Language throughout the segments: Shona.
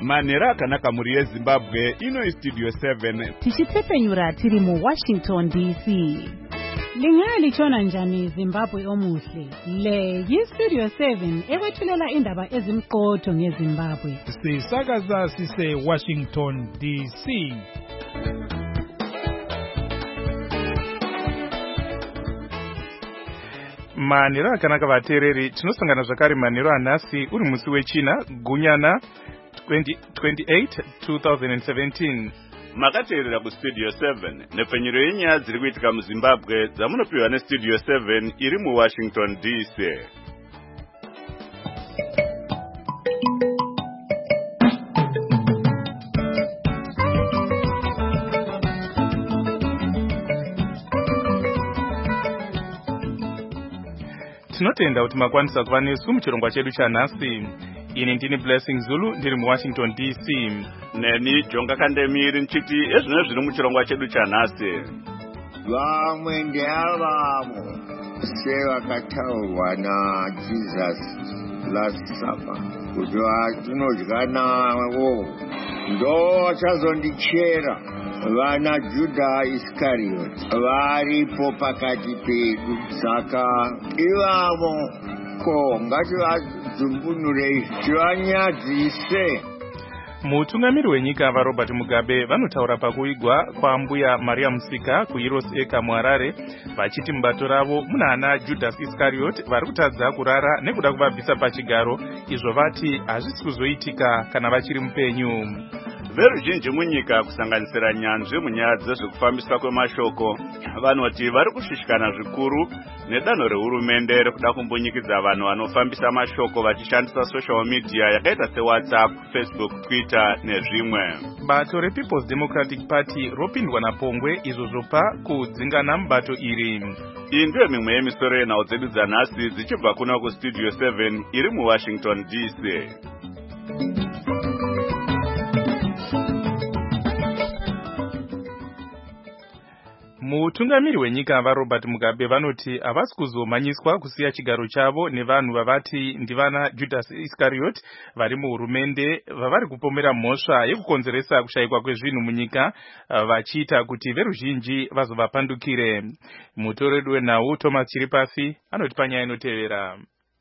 Manhero akanaka muri yeZimbabwe ino iStudio 7 tichitsepenyura tiri muWashington DC. Lingalitshona njani Zimbabwe omuhle? Le yiStudio 7 ekwethulela indaba ezimqotho ngeZimbabwe. Sisakaza sise Washington DC. Manhero akanaka vateereri, tinosangana zvakare manhero anhasi uri musi wechina gunyana 28 2017. Makateerera kuStudio 7 nepfenyuro yenyaya dziri kuitika muZimbabwe dzamunopiwa neStudio 7 iri muWashington DC. Tinotenda kuti makwanisa kuva nesu muchirongwa chedu chanhasi. Ini ndini Blessing Zulu ndiri muWashington DC. Neni Jonga Kandemiri nchiti ezvino zviri muchirongwa chedu chanhasi. Vamwe ndeavamo sevakataurwa naJesus last supper kuti vatinodya navo ndo vachazondichera. Vana Juda Iscariot varipo pakati pedu, saka ivamo ko ngativadzumbunurei tivanyadzise. Mutungamiri wenyika vaRobert Mugabe vanotaura pakuigwa kwaMbuya Maria Musika kuHeroes Acre muHarare vachiti mubato ravo muna ana Judas Iscariot vari kutadza kurara nekuda kuvabvisa pachigaro, izvo vati hazvisi kuzoitika kana vachiri mupenyu. Veruzhinji munyika kusanganisira nyanzvi munyaya dzezvekufambiswa kwemashoko vanoti vari kushushikana zvikuru nedanho rehurumende rekuda kumbunyikidza vanhu vanofambisa mashoko vachishandisa social media yakaita seWhatsApp, Facebook, Twitter nezvimwe. Bato rePeople's Democratic Party ropindwa napongwe izvo zvopa kudzingana mubato iri. Iyi ndiyo mimwe yemisoro yenhau dzedu dzanhasi dzichibva kuna kuStudio 7 iri muWashington DC. Mutungamiri wenyika vaRobert Mugabe vanoti havasi kuzomanyiswa kusiya chigaro chavo nevanhu vavati ndivana Judas Iscariot vari muhurumende vavari kupomera mhosva yekukonzeresa kushayikwa kwezvinhu munyika vachiita kuti veruzhinji vazovapandukire. Mutoredu wenhau Thomas Chiripasi anoti panyaya inotevera.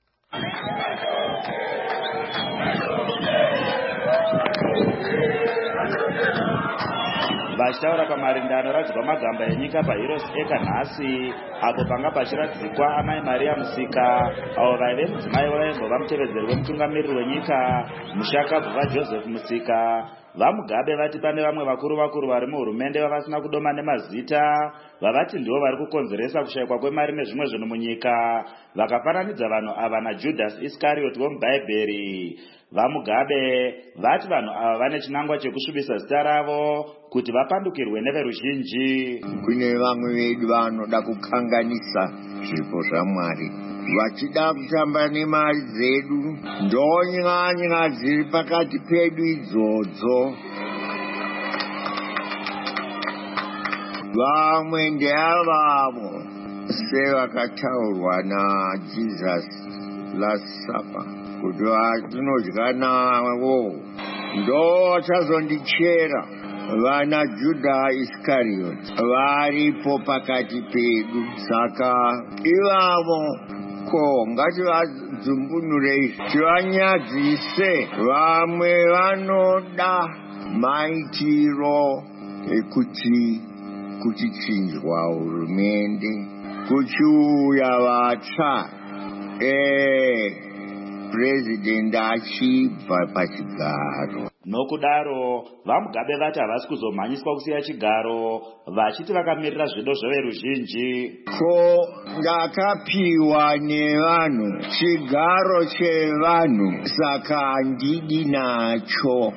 Vachitaura pamarindano radzikwa magamba enyika paHeroes Acre nhasi, apo panga pachiradzikwa amai Maria Musika avo vaive mudzimai waimbova mutevedzeri wemutungamiriri wenyika mushakabva Joseph Musika. VaMugabe vati pane vamwe vakuru vari muhurumende vavasina kudoma nemazita vavati ndivo vari kukonzeresa kushayikwa kwemari nezvimwe zvinhu munyika, vakafananidza vanhu ava naJudas Iscariot womubhaibheri. VaMugabe vati vanhu ava vane chinangwa chekusvibisa zita ravo kuti vapandukirwe neveruzhinji. Kune vamwe vedu vanoda kukanganisa zvipo zvaMwari vachida kutamba nemari dzedu, ndonyanya dziri pakati pedu idzodzo. Vamwe ndeavamo sevakataurwa naJesus last supper kuti vatinodya navo ndo vachazondichera. Vana Juda Iscariot varipo pakati pedu, saka ivamo ko ngativadzumbunurei tivanyadzise. Vamwe vanoda maitiro ekuti kuchichinjwa hurumende kuchiuya vatsva president achibva pachigaro. Nokudaro vaMugabe vati havasi kuzomhanyiswa kusiya chigaro, vachiti vakamirira zvido zveveruzhinji. Ko ndakapiwa nevanhu chigaro chevanhu, saka handidi nacho.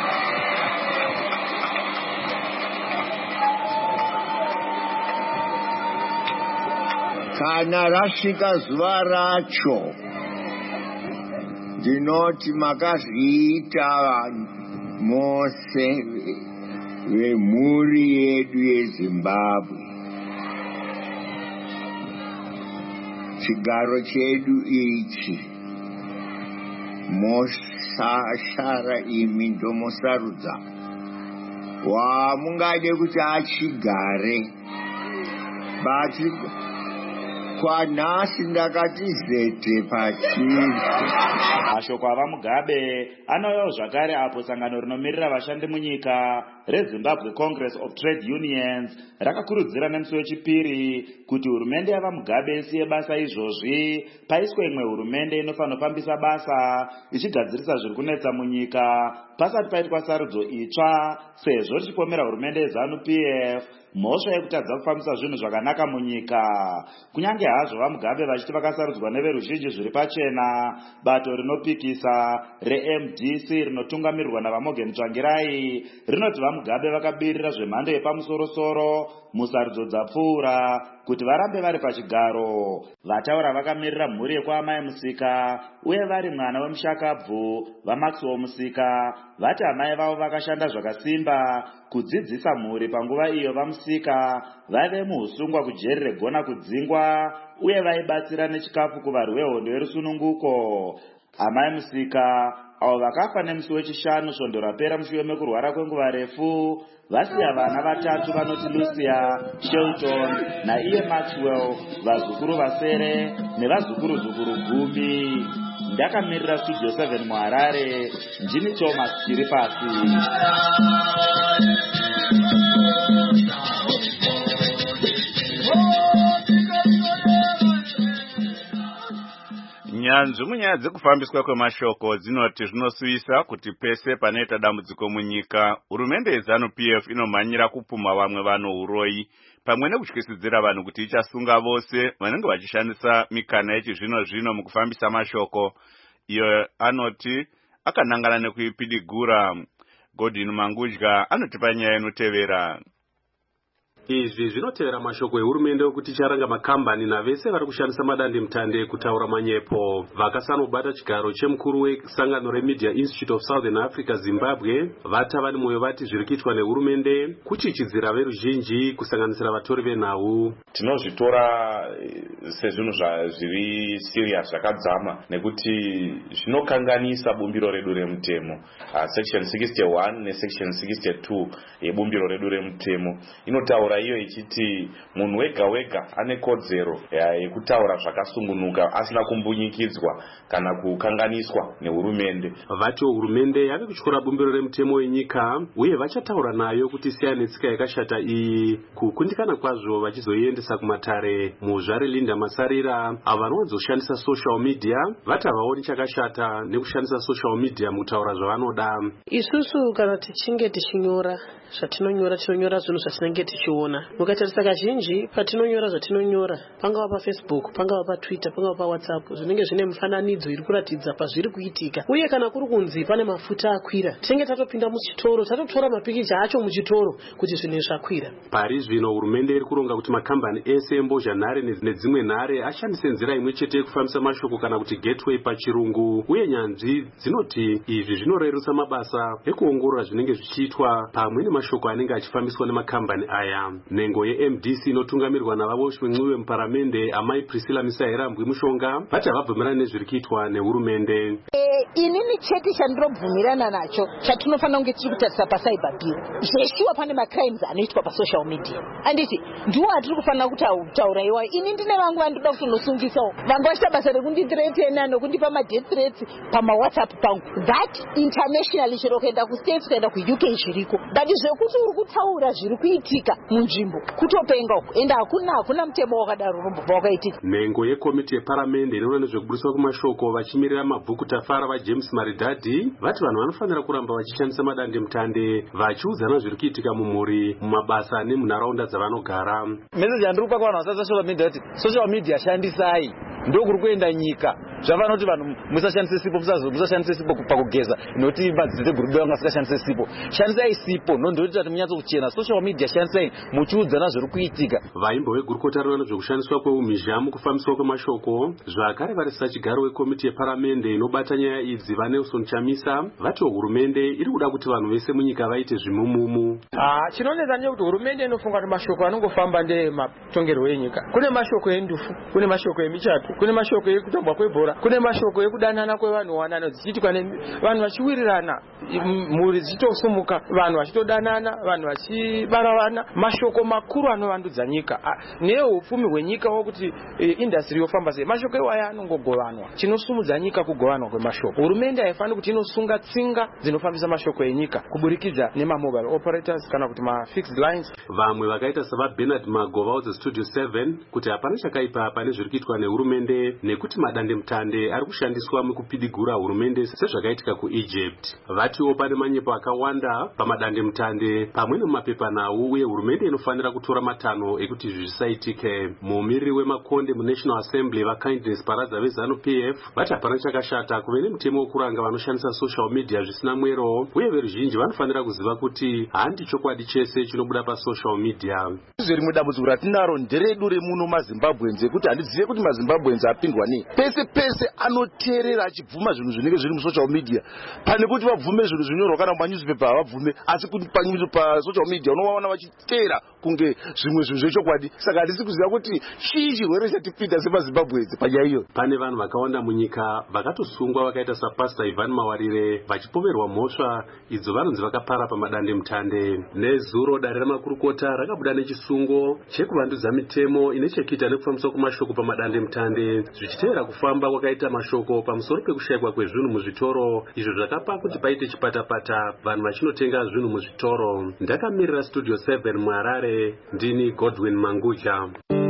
Kana rasvika zuva racho, ndinoti makazviita mose vemhuri yedu yeZimbabwe. Chigaro chedu ichi mosashara imi ndomosarudza wamungade kuti achigare. Bati kwanhasi ndakati zete pachiri. Mashoko avaMugabe anouyawo zvakare apo sangano rinomirira vashandi munyika reZimbabwe Congress of Trade Unions rakakurudzira nemusi wechipiri kuti hurumende yavaMugabe isiye basa izvozvi paiswe imwe hurumende inofanira kufambisa basa ichigadzirisa zviri kunetsa munyika pasati paitwa sarudzo itsva, sezvo richipomera hurumende yeZANU-PF mhosva yekutadza kufambisa zvinhu zvakanaka munyika. Kunyange hazvo vaMugabe vachiti vakasarudzwa neveruzhinji zviri pachena, bato rinopikisa reMDC rinotungamirirwa navaMorgan Tsvangirai rinoti vaMugabe vakabirira zvemhando yepamusoro-soro musarudzo dzapfuura kuti varambe vari pachigaro. Vataura vakamirira mhuri yekwaamai Musika uye vari mwana wemushakabvu vaMaxwell Musika vati amai vavo vakashanda zvakasimba kudzidzisa mhuri panguva iyo vaMusika vaive muusungwa kujeri regona kudzingwa uye vaibatsira nechikafu kuvarwi vehondo yerusununguko. Amai Musika avo vakafa nemusi wechishanu svondo rapera mushure mekurwara kwenguva refu vasiya vana vatatu vanoti Lucia, Shelton naiye Maxwell, vazukuru vasere nevazukuru-zukuru gumi. Ndakamirira Studio 7 muHarare, ndini Thomas Chiripasi. Nyanzvi munyaya dzekufambiswa kwemashoko dzinoti zvinosuvisa kuti pese panoita dambudziko munyika, hurumende yeZANU-PF inomhanyira kupuma vamwe vanouroyi pamwe nekutyisidzira vanhu kuti ichasunga vose vanenge vachishandisa mikana yechizvino-zvino mukufambisa mashoko. Iyo anoti akanangana nekuipidigura. Godwin Mangudya anotipa nyaya inotevera. Izvi zvinotevera mashoko ehurumende okuti icharanga makambani navese vari kushandisa madandemutande kutaura manyepo. Vakasanobata chigaro chemukuru wesangano reMedia Institute of Southern Africa Zimbabwe vatava nemwoyo vati zviri kuitwa nehurumende kuchichidzira veruzhinji kusanganisira vatori venhau. Tinozvitora sezvinhu zviri serious zvakadzama nekuti zvinokanganisa bumbiro redu remutemo. Section 61 nesection 62 yebumbiro redu remutemo inotaura iyo ichiti munhu wega ane kodzero yekutaura zvakasungunuka asina kumbunyikidzwa kana kukanganiswa nehurumende. Vati hurumende yave kutyora bumbiro remutemo wenyika uye vachataura nayo kuti isiya netsika yakashata iyi kukundikana kwazvo vachizoiendesa kumatare. Muzvare Linda Masarira avo vanowanzoshandisa social media vati havaoni chakashata nekushandisa social media mukutaura zvavanoda. Isusu kana tichinge tichinyora zvatinonyora tinonyora zvinhu zvatinenge tichiona. Mukatarisa kazhinji patinonyora zvatinonyora pangava paFacebook, pangava paTwitter, pangava paWhatsApp, zvinenge zvine mufananidzo iri kuratidza pazviri kuitika. Uye kana kuri kunzi pane mafuta akwira, tinenge tatopinda muchitoro tatotora mapikicha acho muchitoro kuti zvinhu zvakwira. Pari zvino hurumende iri kuronga kuti makambani ese mbozhanhare nedzimwe nhare ashandise nzira imwe chete yekufambisa mashoko kana kuti gateway pachirungu. Uye nyanzvi dzinoti izvi zvinorerutsa mabasa ekuongorora zvinenge zvichiitwa pamwe nemashoko anenge achifambiswa nemakambani aya. Nhengo yeMDC inotungamirwa navavoshwenyu vemuparamende amai Priscilla Misairambwi Mushonga vati havabvumirani nezviri kuitwa nehurumende. Inini chete chandinobvumirana nacho chatinofanira kunge tiri kutarisa pacyber bill. Zveshuwa pane macrimes anoitwa pasocial media. Anditi ndiwo atiri kufanira kutaura iwayo. Ini ndine vangu vandoda kutonosungisawo. Vangu vachita basa rekundithreatena nokundipa ma-death threats pama-WhatsApp pangu. That internationally chero kuenda kuStates kuenda kuUK zviriko. But zvekuti uri kutaura zviri kuitika munzvimbo kutopenga uko enda hakuna mutemo wakadaro unombobva wakaitika. Nhengo yekomiti yeparamende inoona nezvekubudiswa kwemashoko vachimirira mabhuku tafara vaJames Maridadi vati vanhu vanofanira kuramba vachishandisa madandemutande vachiudzana zviri kuitika mumhuri, mumabasa nemunharaunda dzavanogara. Message yandiri kupa kuvanhu vasati social media kuti social media shandisai, ndokuri kuenda nyika. Zvavanoti vanhu musashandise sipo, musashandise sipo pakugeza noti madzidze gurube vanga vasikashandise sipo. Shandisai sipo ndokuti kuti munyatso kuchena. Social media shandisai muchiudzana zviri kuitika. Vaimbo vegurukota rinoona zvekushandiswa kweumhizha mukufambiswa kwemashoko zvakare varisisa chigaro wekomiti yeparamende inobata nyaya idzi vaNelson Chamisa vati hurumende iri kuda kuti vanhu vese munyika vaite zvimumumu. Chinonetsa ndechekuti hurumende inofunga kuti mashoko anongofamba ndematongerwo enyika. Kune mashoko endufu, kune mashoko emichato, kune mashoko ekutambwa kwebhora tichinyora kune mashoko ekudanana kwevanhu wanana dzichiitwa vanhu vachiwirirana mhuri dzichitosumuka vanhu vachitodanana vanhu vachibaravana mashoko makuru anovandudza nyika neupfumi hwenyika wokuti industry yofamba sei mashoko iwaya anongogovanwa chinosumudza nyika kugovanwa kwemashoko hurumende haifaniri kuti inosunga tsinga dzinofambisa mashoko enyika kuburikidza nemamobile operators kana kuti mafixed lines. Vamwe vakaita savaBernard Magova westudio 7 kuti hapana chakaipa pane zviri kuitwa nehurumende nekuti madandemutande ari kushandiswa mukupidigura hurumende sezvakaitika kuEgypt. Vatiwo pane manyepo akawanda pamadandemutande pamwe nemapepanhau uye hurumende inofanira kutora matanho ekuti izvi zvisaitike. Mumiriri wemakonde muNational Assembly vaKindness Baraza veZANU-PF vati hapana chakashata kuve nemutemo wokuranga vanoshandisa social media zvisina mwero uye veruzhinji vanofanira kuziva kuti handi chokwadi chese chinobuda pasocial media. Rimwe dambudziko ratinaro nderedu remuno maZimbabwenzi ekuti handizive kuti maZimbabwenzi apindwa nei. Pese pese anoteerera achibvuma zvinhu zvinenge zviri musocial media pane kuti vabvume zvinhu zvinyorwa kana mumanyuzipepa havabvume asi kuti pasocial media unovaona vachiteera kunge zvimwe zvinhu zvechokwadi. Saka handisi kuziva kuti chii chirwere chatipinda semaZimbabwenzi panyaya iyo. Pane vanhu vakawanda munyika vakatosungwa vakaita sapastor Ivan Mawarire vachipomerwa mhosva idzo vanonzi vakapara pamadandemutande. Nezuro dare ramakurukota rakabuda nechisungo chekuvandudza mitemo ine chekuita nekufambiswa kwemashoko pamadandemutande zvichiteera kufamba kwakaita mashoko pamusoro pekushayikwa kwezvinhu muzvitoro izvo zvakapa kuti paite chipatapata vanhu vachinotenga zvinhu muzvitoro. Ndakamirira studio 7 muHarare ndini Godwin Manguja.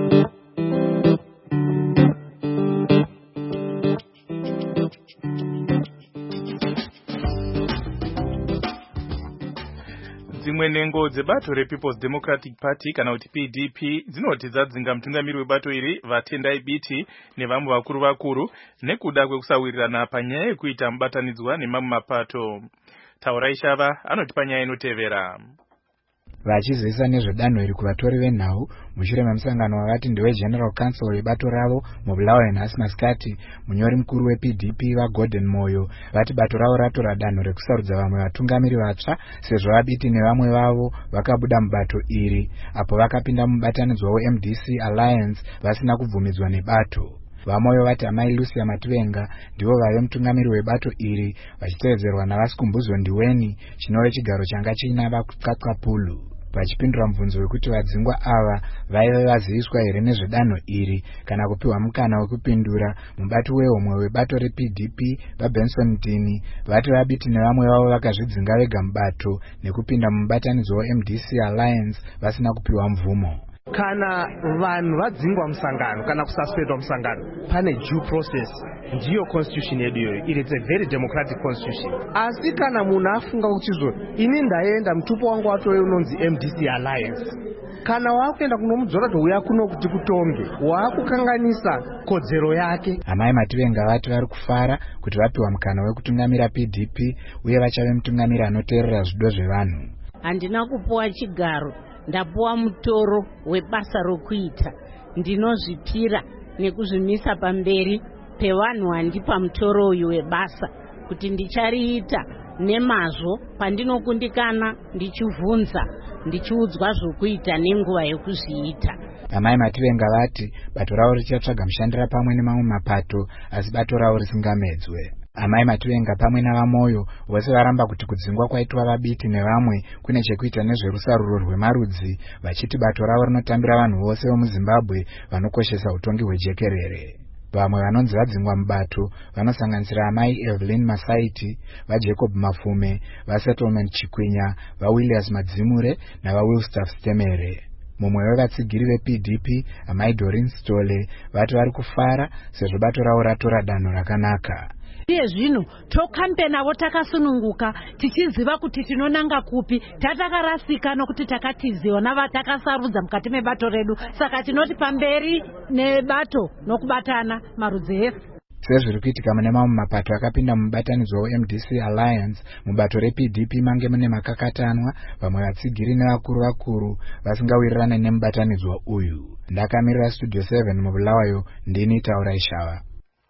Dzimwe nhengo dzebato rePeople's Democratic Party kana kuti PDP dzinoti dzadzinga mutungamiri webato iri vaTendai Biti nevamwe vakuru nekuda kwekusawirirana panyaya yekuita mubatanidzwa nemamwe mapato. Taurai Shava anoti panyaya inotevera. Vachizivisa nezvedanho iri kuvatori venhau mushure memusangano wakati ndewe General Council webato ravo muBulawayo nhasi masikati, munyori mukuru wePDP vaGordon Moyo vati bato ravo ratora danho rekusarudza vamwe vatungamiri vatsva sezvo vaBiti nevamwe vavo vakabuda mubato iri apo vakapinda mubatanidzwa weMDC Alliance vasina kubvumidzwa nebato. Vamoyo vati amai Lucia Mativenga ndivo vave mutungamiri webato iri vachitevedzerwa naVasikumbuzo Ndiweni chinove chigaro changa chiina vakuqaqapulu. Vachipindura mubvunzo wekuti vadzingwa ava vaive vaziviswa here nezvedanho iri kana kupiwa mukana wekupindura, mubati wehomwe webato rePDP vaBenson Mtini vati vaBiti nevamwe vavo vakazvidzinga vega mubato nekupinda mubatanidzwa weMDC Alliance vasina kupiwa mvumo. Kana vanhu vadzingwa musangano kana kususpendwa musangano pane due process, ndiyo constitution yedu iyoyo. It's a very democratic constitution. Asi kana munhu afunga kuti ini ndaenda mutupo wangu watove unonzi MDC Alliance, kana wakuenda kunomudzora touya kuno kuti kutonge waakukanganisa kodzero yake. Amai Mativenga vati vari kufara kuti vapiwa mukana wekutungamira PDP uye vachave mutungamiri anoteerera zvido zvevanhu. Handina kupuwa chigaro, ndapuwa mutoro webasa rokuita. Ndinozvipira nekuzvimisa pamberi pevanhu vandipa mutoro uyu webasa kuti ndichariita nemazvo pandinokundikana, ndichivhunza, ndichiudzwa zvokuita nenguva yekuzviita. Amai Mativenga vati bato ravo richatsvaga mushandira pamwe nemamwe mapato asi bato ravo risingamedzwe. Amai Mativenga pamwe navaMoyo vose varamba kuti kudzingwa kwaitwa vaBiti nevamwe kune chekuita nezverusaruro rwemarudzi, vachiti bato ravo rinotambira vanhu vose vomuZimbabwe vanokoshesa utongi hwejekerere. Vamwe vanonzi vadzingwa mubato vanosanganisira amai Evelyn Masaiti, vaJacob Mafume, vaSettlement Chikwinya, vaWilliams Madzimure navaWilstaff Stemere. Mumwe wevatsigiri vePDP amai Doreen Stole vati vari kufara sezvo bato ravo ratora danho rakanaka. Iye zvino tokampenavo takasununguka tichiziva kuti tinonanga kupi, tatakarasika nokuti takatiziwa navatakasarudza mukati mebato redu, saka tinoti pamberi nebato nokubatana marudzi ese. Sezviri kuitika mune mamwe mapato akapinda mubatanidzwa weMDC Alliance, mubato rePDP mange mune makakatanwa, vamwe vatsigiri nevakuru vasingawirirane nemubatanidzwa uyu. Ndakamirira studio 7 muBulawayo ndini Taurai Shava.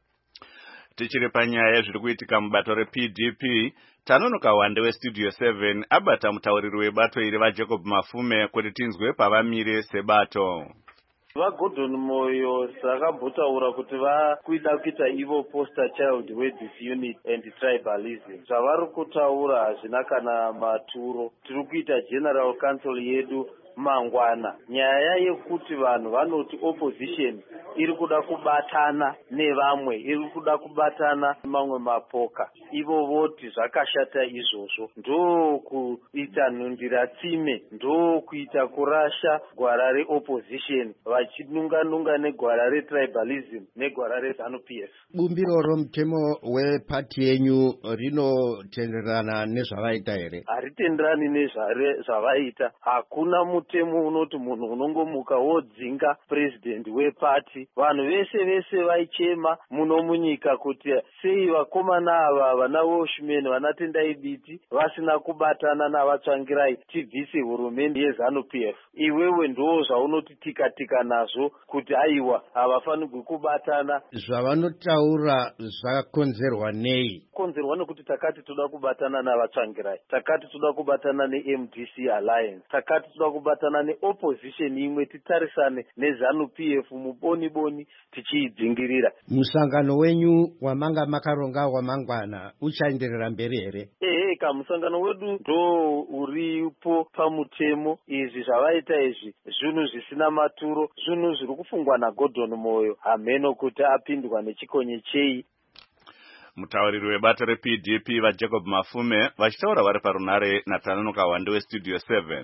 Tichiri panyaya zviri kuitika mubato rePDP, tanonoka wande westudio 7 abata mutauriri webato iri vaJacob Mafume kuti tinzwe pavamire sebato. vaGordon Moyo sakambotaura kuti vakuida kuita ivo poster child weDisunity and tribalism. Zvavari kutaura hazvina kana maturo. Tiri kuita general council yedu mangwana. Nyaya yekuti vanhu vanoti opposition iri kuda kubatana nevamwe, iri kuda kubatana mamwe mapoka. Ivo voti zvakashata izvozvo. Ndo kuita nhundira tsime, ndo kuita kurasha gwara reopposition vachinunga negwara retribalism negwara reZANU-PF. Bumbiro romutemo wepati yenyu rinotenderana nezvavaita here? Haritenderani nezvavaita. Hakuna mutemo unoti munhu unongomuka wodzinga president wepati. Vanhu vese vaichema muno munyika kuti sei vakomana ava vana Washman vana Tendai Biti vasina kubatana navatsvangirai tibvise hurumende yeZANU-PF. Iwewe ndo zvaunoti tika nazvo kuti aiwa havafanirwi kubatana. Zvavanotaura zvakonzerwa nei? Konzerwa nekuti takati toda kubatana navatsvangirai, takati toda kubatana neMDC Alliance, takati toda kubatana neopposition imwe titarisane neZANU-PF muboni tichiidzingirira. Musangano wenyu wamanga makaronga wamangwana uchaenderera mberi here? Musangano wedu ndo uripo pamutemo. Izvi zvavaita izvi zvinhu zvisina maturo, zvinhu zviri kufungwa naGordon Moyo hameno kuti apindwa nechikonye chei. Mutauriri webato rePDP vaJacob Mafume vachitaura vari parunare naTanonoka Wande weStudio 7.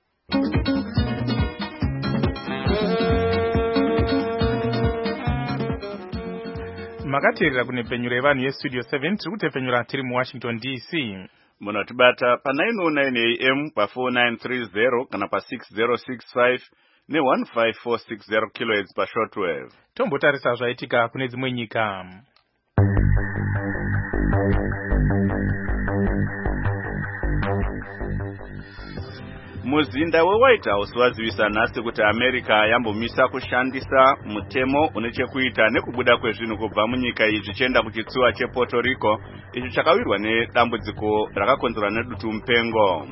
Makateerera kune penyu revanhu yeStudio 7 tiri kutepfenyura tiri muWashington DC. Munotibata pa 909 AM pa 4930 kana pa 6065 ne15460 kHz pa shortwave. Tombotarisa zvaitika kune dzimwe nyika. Muzinda weWhite House wazivisa nhasi kuti America yambomisa kushandisa mutemo unechekuita nekubuda kwezvinhu kubva munyika iyi zvichienda kuchitsuwa chePuerto Rico, icho chakawirwa nedambudziko rakakonzerwa nedutu mupengo.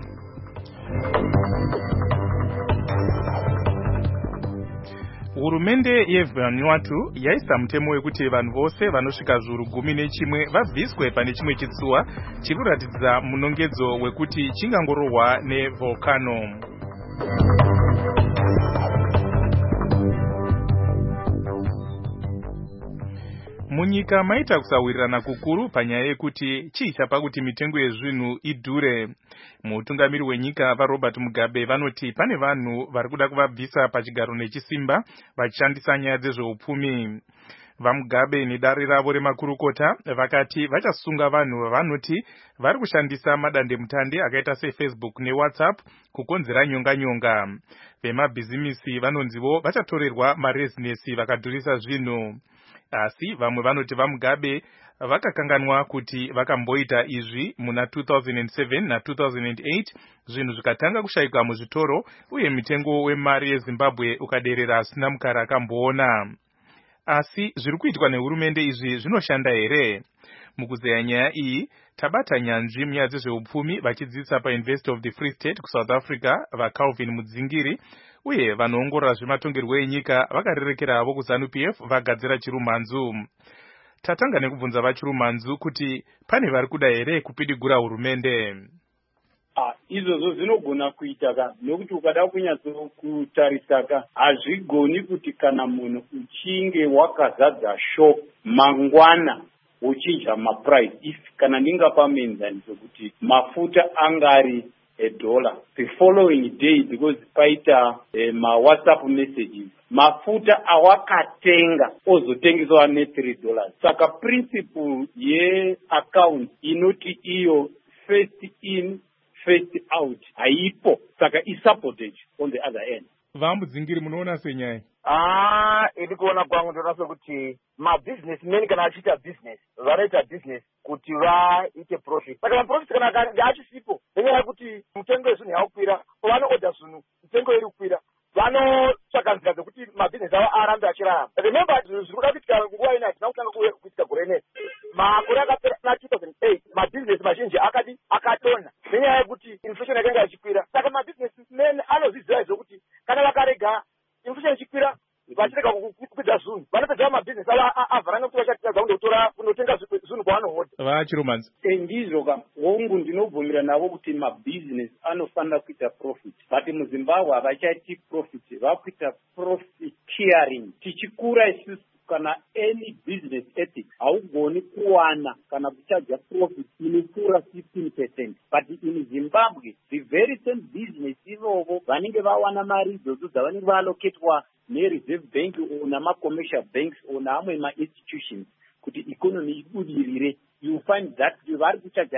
Hurumende yeVanuatu yaisa mutemo wekuti vanhu vose vanosvika zviuru 11 vabviswe pane chimwe chitsuwa chiri kuratidza munongedzo wekuti chingangorohwa nevolcano. Munyika maita kusawirirana kukuru panyaya yekuti chii chapa kuti mitengo yezvinhu idhure. Mutungamiri wenyika vaRobert Mugabe vanoti pane vanhu vari kuda kuvabvisa pachigaro nechisimba vachishandisa nyaya dzezveupfumi. VaMugabe nedare ravo remakurukota vakati vachasunga vanhu vavanoti vari kushandisa madandemutande akaita seFacebook neWhatsApp kukonzera nyonga. Vemabhizimisi vanonzivo vachatorerwa marezinesi vakadhurisa zvinhu. Asi vamwe vanoti vaMugabe vakakanganwa kuti vakamboita izvi muna 2007 na 2008 zvinhu zvikatanga kushayikwa muzvitoro uye mitengo wemari yeZimbabwe ukaderera asina mukara akamboona. Asi zviri kuitwa nehurumende izvi zvinoshanda here? Mukuzeya nyaya iyi tabata nyanzvi munyaya dzezveupfumi vachidzidzisa paUniversity of the Free State kuSouth Africa vaCalvin Mudzingiri uye vanoongorora zvematongerwo enyika vakarerekera avo kuZANU-PF vagadzira chirumhanzu. Tatanga nekubvunza vachirumhanzu kuti pane vari kuda here kupidigura hurumende. Izvozvo zvinogona kuita nokuti ukada kunyatsokutarisa hazvigoni kuti kana munhu uchinge wakazadza shop mangwana uchinja maprice kana ndingapa muenzaniso kuti mafuta angari $1 the following day because paita WhatsApp messages mafuta awakatenga ozotengeswa $3. Saka principle yeaccount inoti iyo first in first out haipo, saka isupportage on the other end. VaMudzingiri munoona senyaya? Ili kuona kwangu ndoona sekuti mabusinessmen kana achiita business vanoita business kuti vaite profit. Saka profit kana achisipo nenyaya yekuti mutengo wezvinhu yakukwira pavanoodha zvinhu mutengo iri kukwira vanotsvaka nzira dzekuti mabusiness avo arambe achirarama. Remember zviri kuda kuitika nguva ino hatina kutanga kuitika gore rineri. Makore akapera na 2008 mabusiness mazhinji akatonha nenyaya yekuti inflation yakanga ichikwira. Saka mabusinessmen anozviziva izvo kuti kana vakarega inflation ichikwira vachirega kukwidza zunhu vanopedza mabhizinesi avo avharanga kuti vachatadza kundotenga zunhu kwavanohoda vachiromanzi ndizvo kam hongu ndinobvumira navo kuti mabhizinesi anofanira kuita profit but muzimbabwe havachaiti profit vakuita profiteering tichikura isusu kana any business ethics haugoni kuwana kana kuchaja profit inokura 15%, but in Zimbabwe the very same business ivovo vanenge vawana mari idzodzo dzavanenge vaaloketwa nereserve bank namacommercial banks naamwe ma-institutions kuti economy ibudirire, you find that vari kuchaja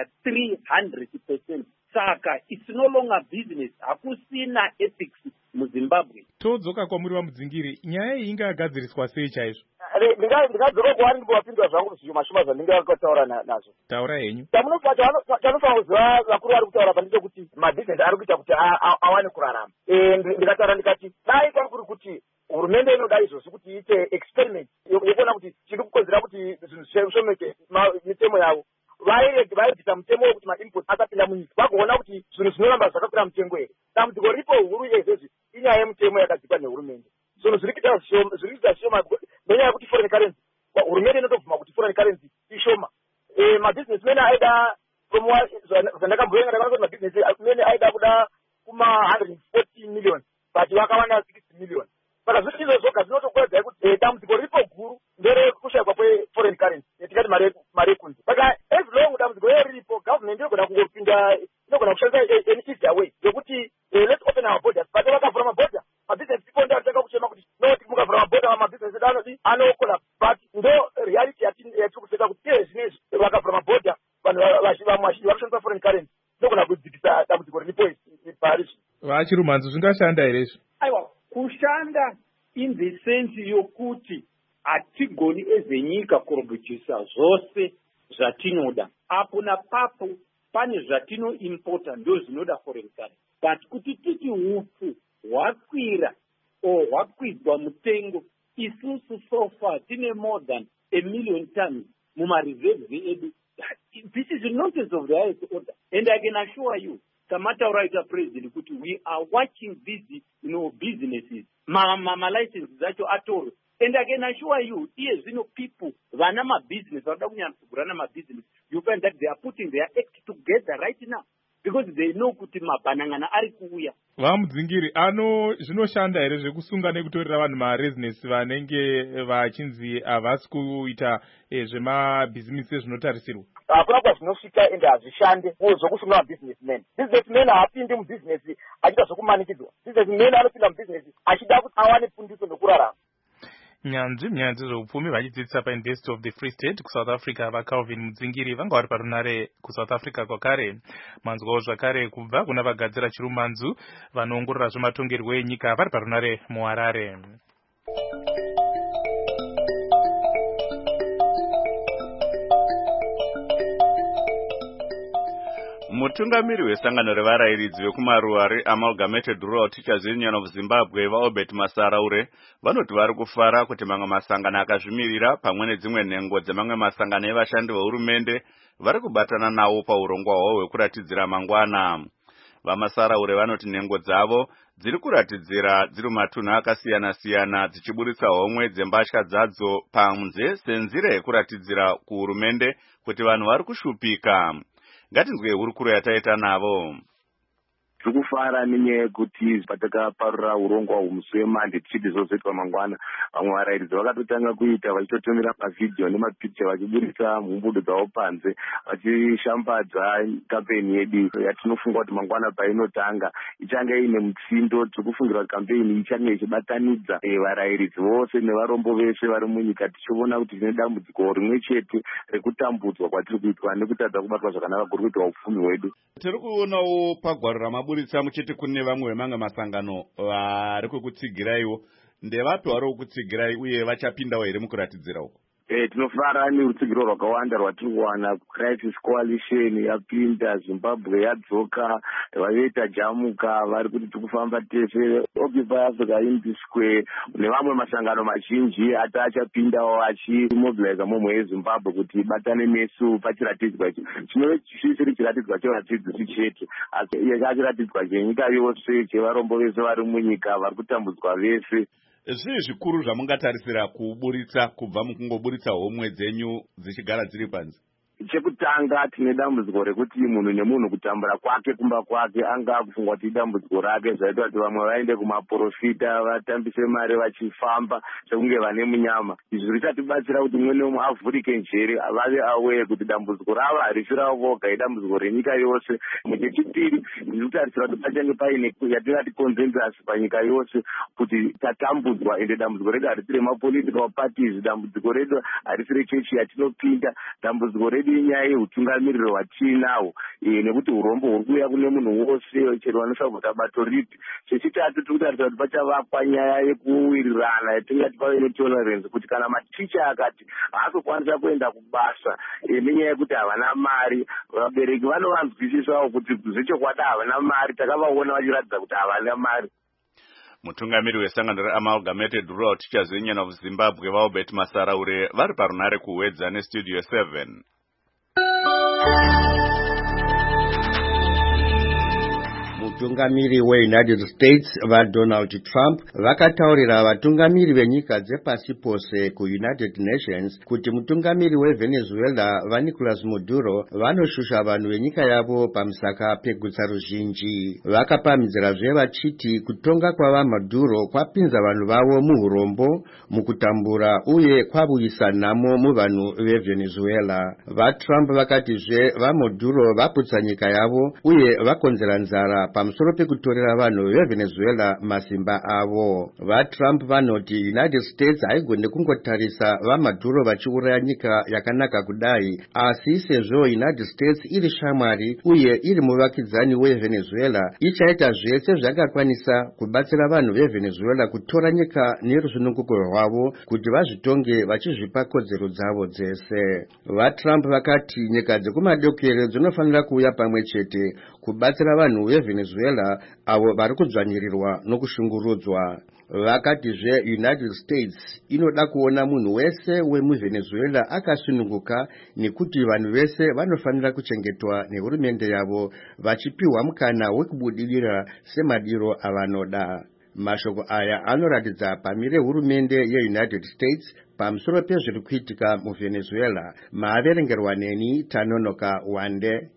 300%. Saka it's no longer business, hakusina ethics muzimbabwe. Todzoka kwamuri vamudzingiri, nyaya iyi ingagadziriswa sei chaizvo? Ndingadzoka kwavari ndingowapindura zvangu zvishoma zvandinge vakataura nazvo. Taura henyu. Chanofanira kuziva vakuru vari kutaura pandito kuti mabhizinesi ari kuita kuti awane kurarama. Ndikataura ndikati dai kwakuri kuti hurumende inoda izvozvo kuti iite experiment yekuona kuti chiri kukonzera kuti zvinhu zvishomeke mitemo yavo. Vaibvisa mutemo wekuti mainput asapinda munyika vagoona kuti zvinhu zvinoramba zvakakwira mutengo here. Dambudziko ripo huru izvezvi inyaya yemutemo yakadzikwa nehurumende. Zvinhu zviri kuita zvishoma nenyaya yekuti foreign currency hurumende inotobvuma kuti foreign currency ishoma. Mabhizinesi mene aida zvandakamboenga ndakaona kuti mabhizinesi mene aida kuda kuma 140 million but vakawana 60 million. Saka zviri izvozvoga zvinotokuedzai kuti dambudziko ripo guru nderekushayikwa kweforeign currency yatingati mari yekunze. Saka as long dambudziko iro riripo government inogona kungopinda inogona kushandisa an easier way yekuti let's open our borders, but vakavhura mabhodha mabhizinesi ipo ndoatanga kuchema kuti noti mukavhura mabhodha mabhizinesi edu anokola, but ndo reality yatiri kuseka kuti iye zvinezvi vakavhura mabhodha vanhu vamwe vazhinji vakushandisa foreign currency inogona kudzikisa dambudziko riripo parizvi. Vachirumanzi zvingashanda here izvi? Aiwa, kushanda in the sense yokuti hatigoni ezenyika kurobhujisa zvose zvatinoda. Apo napapo pane zvatinoimporta ndo zvinoda foreign currency. But kuti titi hupfu hwakwira o hwakwidzwa mutengo, isusu so far tine more than 1 million tons mumareserves edu. This is the nonsense of the highest order. And I can assure you, Kamataura ita president kuti we are watching these businesses licenses zacho atoro. And I can assure you, here people vana business vada kunyanya business, you find that they are putting their act together right now because they know kuti mabanangana ari kuuya. Vamudzingiri zvinoshanda here zvekusunga nekutorera vanhu maresidence vanenge vachinzi havasi kuita zvemabhizinesi zvinotarisirwa? Hakuna kwazvinosvika ende hazvishande zvokusunga mabusinessmen. Businessmen haapindi mubhizinesi achida zvokumanikidzwa. Businessmen anopinda mubhizinesi achida kuti awane pundiso nokurarama. Nyanzvi zveupfumi vachidzidzisa paUniversity of the Free State kuSouth Africa vaCalvin Mudzingiri vanga vari parunare kuSouth Africa kwakare. Manzwawo zvakare kubva kuna vagadzira chirumanzu vanoongorora zvematongerwo enyika vari parunare muHarare. Mutungamiri wesangano revarayiridzi vekumaruwa reAmalgamated Rural Teachers Union of Zimbabwe vaObert Masaraure vanoti vari kufara kuti mamwe masangano akazvimirira pamwe nedzimwe nhengo dzemamwe masangano evashandi vehurumende vari kubatana nawo paurongwa hwavo hwekuratidzira mangwana. VaMasaraure vanoti nhengo dzavo dziri kuratidzira dziri matunhu akasiyana-siyana dzichiburitsa homwe dzembatya dzadzo panze senzira yekuratidzira kuhurumende kuti vanhu vari kushupika. Ngatinzwe hurukuro yataita navo. Tikufara nenyaya yekuti patakaparura urongwa humusi weMonday tichiti zvozoitwa mangwana, vamwe varayiridzi vakatotanga kuita vachitotomera mavhidhiyo nemapikicha vachiburitsa mhumbudo dzavo panze vachishambadza kampeni yedu yatinofunga kuti mangwana painotanga ichange ine mutsindo. Tikufungira kuti kampeni ichange ichibatanidza varayiridzi vose nevarombo vese vari munyika, tichiona kuti tine dambudziko rimwe chete rekutambudzwa kwatiri kuitwa nekutadza kubatwa zvakanaka kuri kuitwa upfumi hwedu. Tiri kuonawo pagwaro ramaburitsa muchiti kune vamwe vemamwe masangano vari kukutsigiraiwo. Ndevapi vari kukutsigirai uye vachapindawo here mukuratidzira uko? Tinofara nerutsigiro rwakawanda rwatiri kuwana. Crisis Coalition yapinda, Zimbabwe yadzoka, vaita Jamuka vari kuti tikufamba tese, Occupy Africa in Square nevamwe masangano mazhinji ati achapindawo achimobiliza momwe yeZimbabwe kuti ibatane nesu pachiratidzwa ichi. Chinochisiri chiratidzwa chevadzidzisi chete, asi achiratidzwa chenyika yose, chevarombo vese vari munyika vari kutambudzwa vese. zvii zvikuru zvamungatarisira kuburitsa kubva mukungoburitsa homwe dzenyu dzichigara dziri panze? Chekutanga tine dambudziko rekuti munhu nemunhu kutambura kwake kumba kwake anga akufunga kuti idambudziko rake zvaita kuti vamwe vaende kumaprofita vatambise mari vachifamba sekunge vane munyama. Izvi richatibatsira kuti umwe neumwe avhurike njere vave aware kuti dambudziko ravo harisi ravo voga, idambudziko renyika yose. Chechipiri ndiri kutarisira kuti pachange paine yatingati consensus panyika yose kuti tatambudzwa, ende dambudziko redu harisi remapolitical parties, dambudziko redu harisi rechechi yatinopinda, dambudziko redu inyaya yeutungamiriro hwatiinawo, nekuti urombo huri kuuya kune munhu wose chero vanosavota bato ripi. Chechitatu tiri kutarisa kuti pachavakwa nyaya yekuwirirana yatingati pave netolerance, kuti kana maticha akati haazokwanisa kuenda kubasa nenyaya yekuti havana mari, vabereki vanovanzwisisawo kuti zvechokwadi havana mari, takavaona vachiratidza kuti havana mari. Mutungamiri wesangano reAmalgamated Rural Teachers Union of Zimbabwe vaobert Masaraure vari parunare kuwedza nestudio 7. Mutungamiri weUnited States vaDonald Trump vakataurira vatungamiri venyika dzepasi pose kuUnited Nations kuti mutungamiri weVenezuela vaNicolas Maduro vanoshusha vanhu venyika yavo pamusaka pegutsa ruzhinji. Vakapamhidzirazve vachiti kutonga kwavaMaduro kwapinza vanhu vavo muurombo, mukutambura uye kwavuyisa nhamo muvanhu veVenezuela. VaTrump vakatizve vaMaduro vaputsa nyika yavo uye vakonzera nzara pamusoro pekutorera vanhu veVenezuela masimba avo. VaTrump vanoti United States haigone kungotarisa vaMaduro vachiuraya nyika yakanaka kudai, asi sezvo United States iri shamwari uye iri muvakidzani weVenezuela, ichaita zvese zvakakwanisa kubatsira vanhu veVenezuela kutora nyika nerusununguko rwavo kuti vazvitonge vachizvipa kodzero dzavo dzese. VaTrump vakati nyika dzekumadokero dzinofanira kuuya pamwe chete kubatsira vanhu veVenezuela avo vari kudzvanyirirwa nokushungurudzwa. Vakatizve United States inoda kuona munhu wese wemuVenezuela akasununguka, nekuti vanhu vese vanofanira kuchengetwa nehurumende yavo vachipiwa mukana wekubudirira semadiro avanoda. Mashoko aya anoratidza pamire hurumende yeUnited States pamusoro pezviri kuitika muVenezuela. Maaverengerwa neni Tanonoka Wande.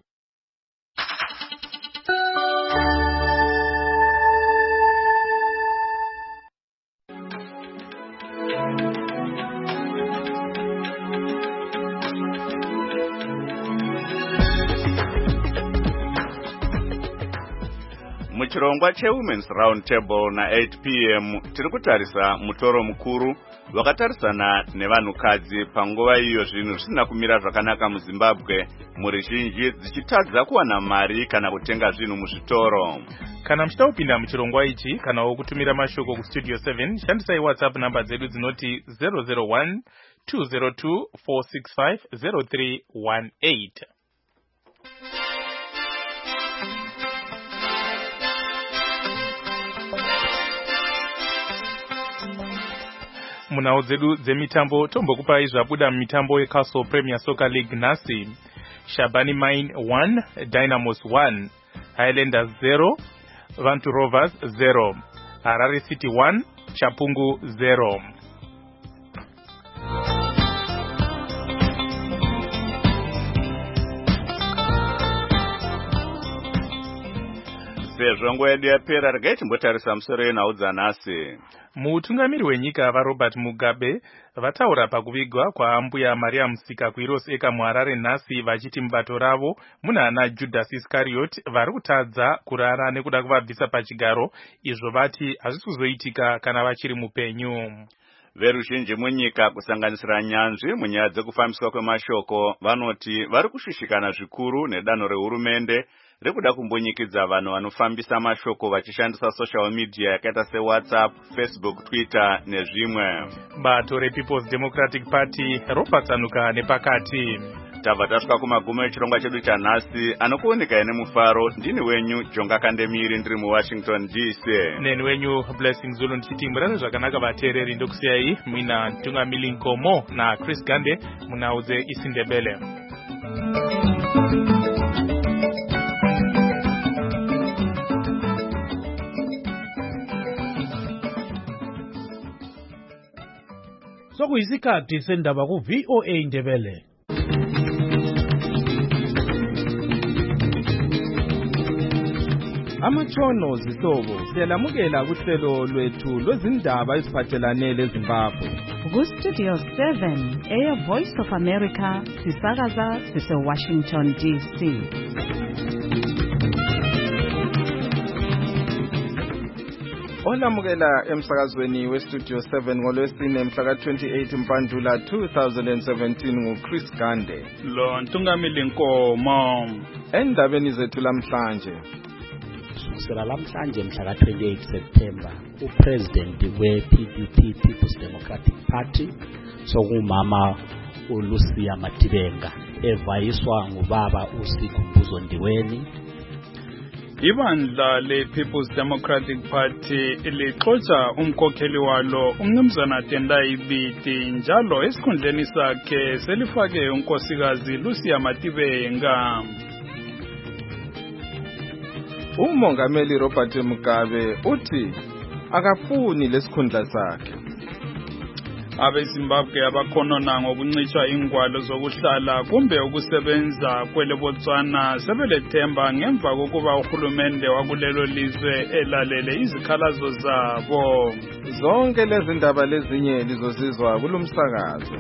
Muchirongwa cheWomen's Round Table na 8 p.m. tiri kutarisa mutoro mukuru wakatarisana nevanhukadzi panguva iyo zvinhu zvisina kumira zvakanaka muZimbabwe, mhuri zhinji dzichitadza kuwana mari kana kutenga zvinhu muzvitoro. Kana muchida kupinda muchirongwa ichi kana kutumira mashoko kustudio 7, shandisai WhatsApp namba dzedu dzinoti 001 202 465 0318. Munhau dzedu dzemitambo tombokupai zvabuda mumitambo yeCastle Premier Soccer League nhasi. Shabani Mine 1, Dynamos 1, Highlanders 0, Vantu Rovers 0, Harare City 1, Chapungu 0. Sezvo nguva yedu yapera, regai timbotarisa musoro yenhau dzanhasi. Mutungamiri wenyika vaRobert Mugabe vataura pakuvigwa kwaambuya Maria Musika kuIroseka muHarare nhasi vachiti mubato ravo muna ana Judas Iscariot vari kutadza kurara nekuda kuvabvisa pachigaro, izvo vati hazvisi kuzoitika kana vachiri mupenyu. Veruzhinji munyika kusanganisira nyanzvi munyaya dzekufambiswa kwemashoko vanoti vari kushushikana zvikuru nedanho rehurumende rekuda kumbonyikidza vanhu vanofambisa mashoko vachishandisa social media yakaita seWhatsApp, Facebook, Twitter nezvimwe. Bato rePeople's Democratic Party ropatsanuka nepakati. Tabva tasvika kumagumo echirongwa chedu chanhasi. Anokuoneka nemufaro ndini wenyu Jonga Kandemiri ndiri muWashington DC. Neni wenyu Blessing Zulu ndichiti murare zvakanaka vateereri, ndokusiyai muina Tungamili Nkomo na Chris Gande munhau dzeIsindebele. sekuyisikhathi sendaba ku-VOA Indebele. Amatshono zihlobo siyalamukela kuhlelo lwethu lwezindaba eziphathelane leZimbabwe. Ku-Studio 7 eya Voice of America sisakaza sise-Washington DC. Olamukela emsakazweni we-Studio 7 ngolwesine mhla ka-28 Mpandula 2017 nguChris Gande. Lo Ntungamili Nkomo. Endabeni zethu lamhlanje. Kusukela lamhlanje mhla ka-28 September upresident we-PDP People's Democratic Party sokungumama uLucia Matibenga evayiswa ngubaba uSikhumbuzo Ndiweni. Ibandla le-People's Democratic Party lixoxa umkhokheli walo umnumzana Tendai Biti njalo esikhundleni sakhe selifake unkosikazi Lucia Matibenga. Umongameli Robert Mugabe uthi akafuni lesikhundla sakhe. AbeZimbabwe abakhonona ngokuncishwa ingwalo zokuhlala kumbe ukusebenza kwele Botswana sebelethemba ngemva kokuba uhulumende wakulelo lizwe elalele izikhalazo zabo. Zonke lezi ndaba lezinye lizozizwa kulomsakazo.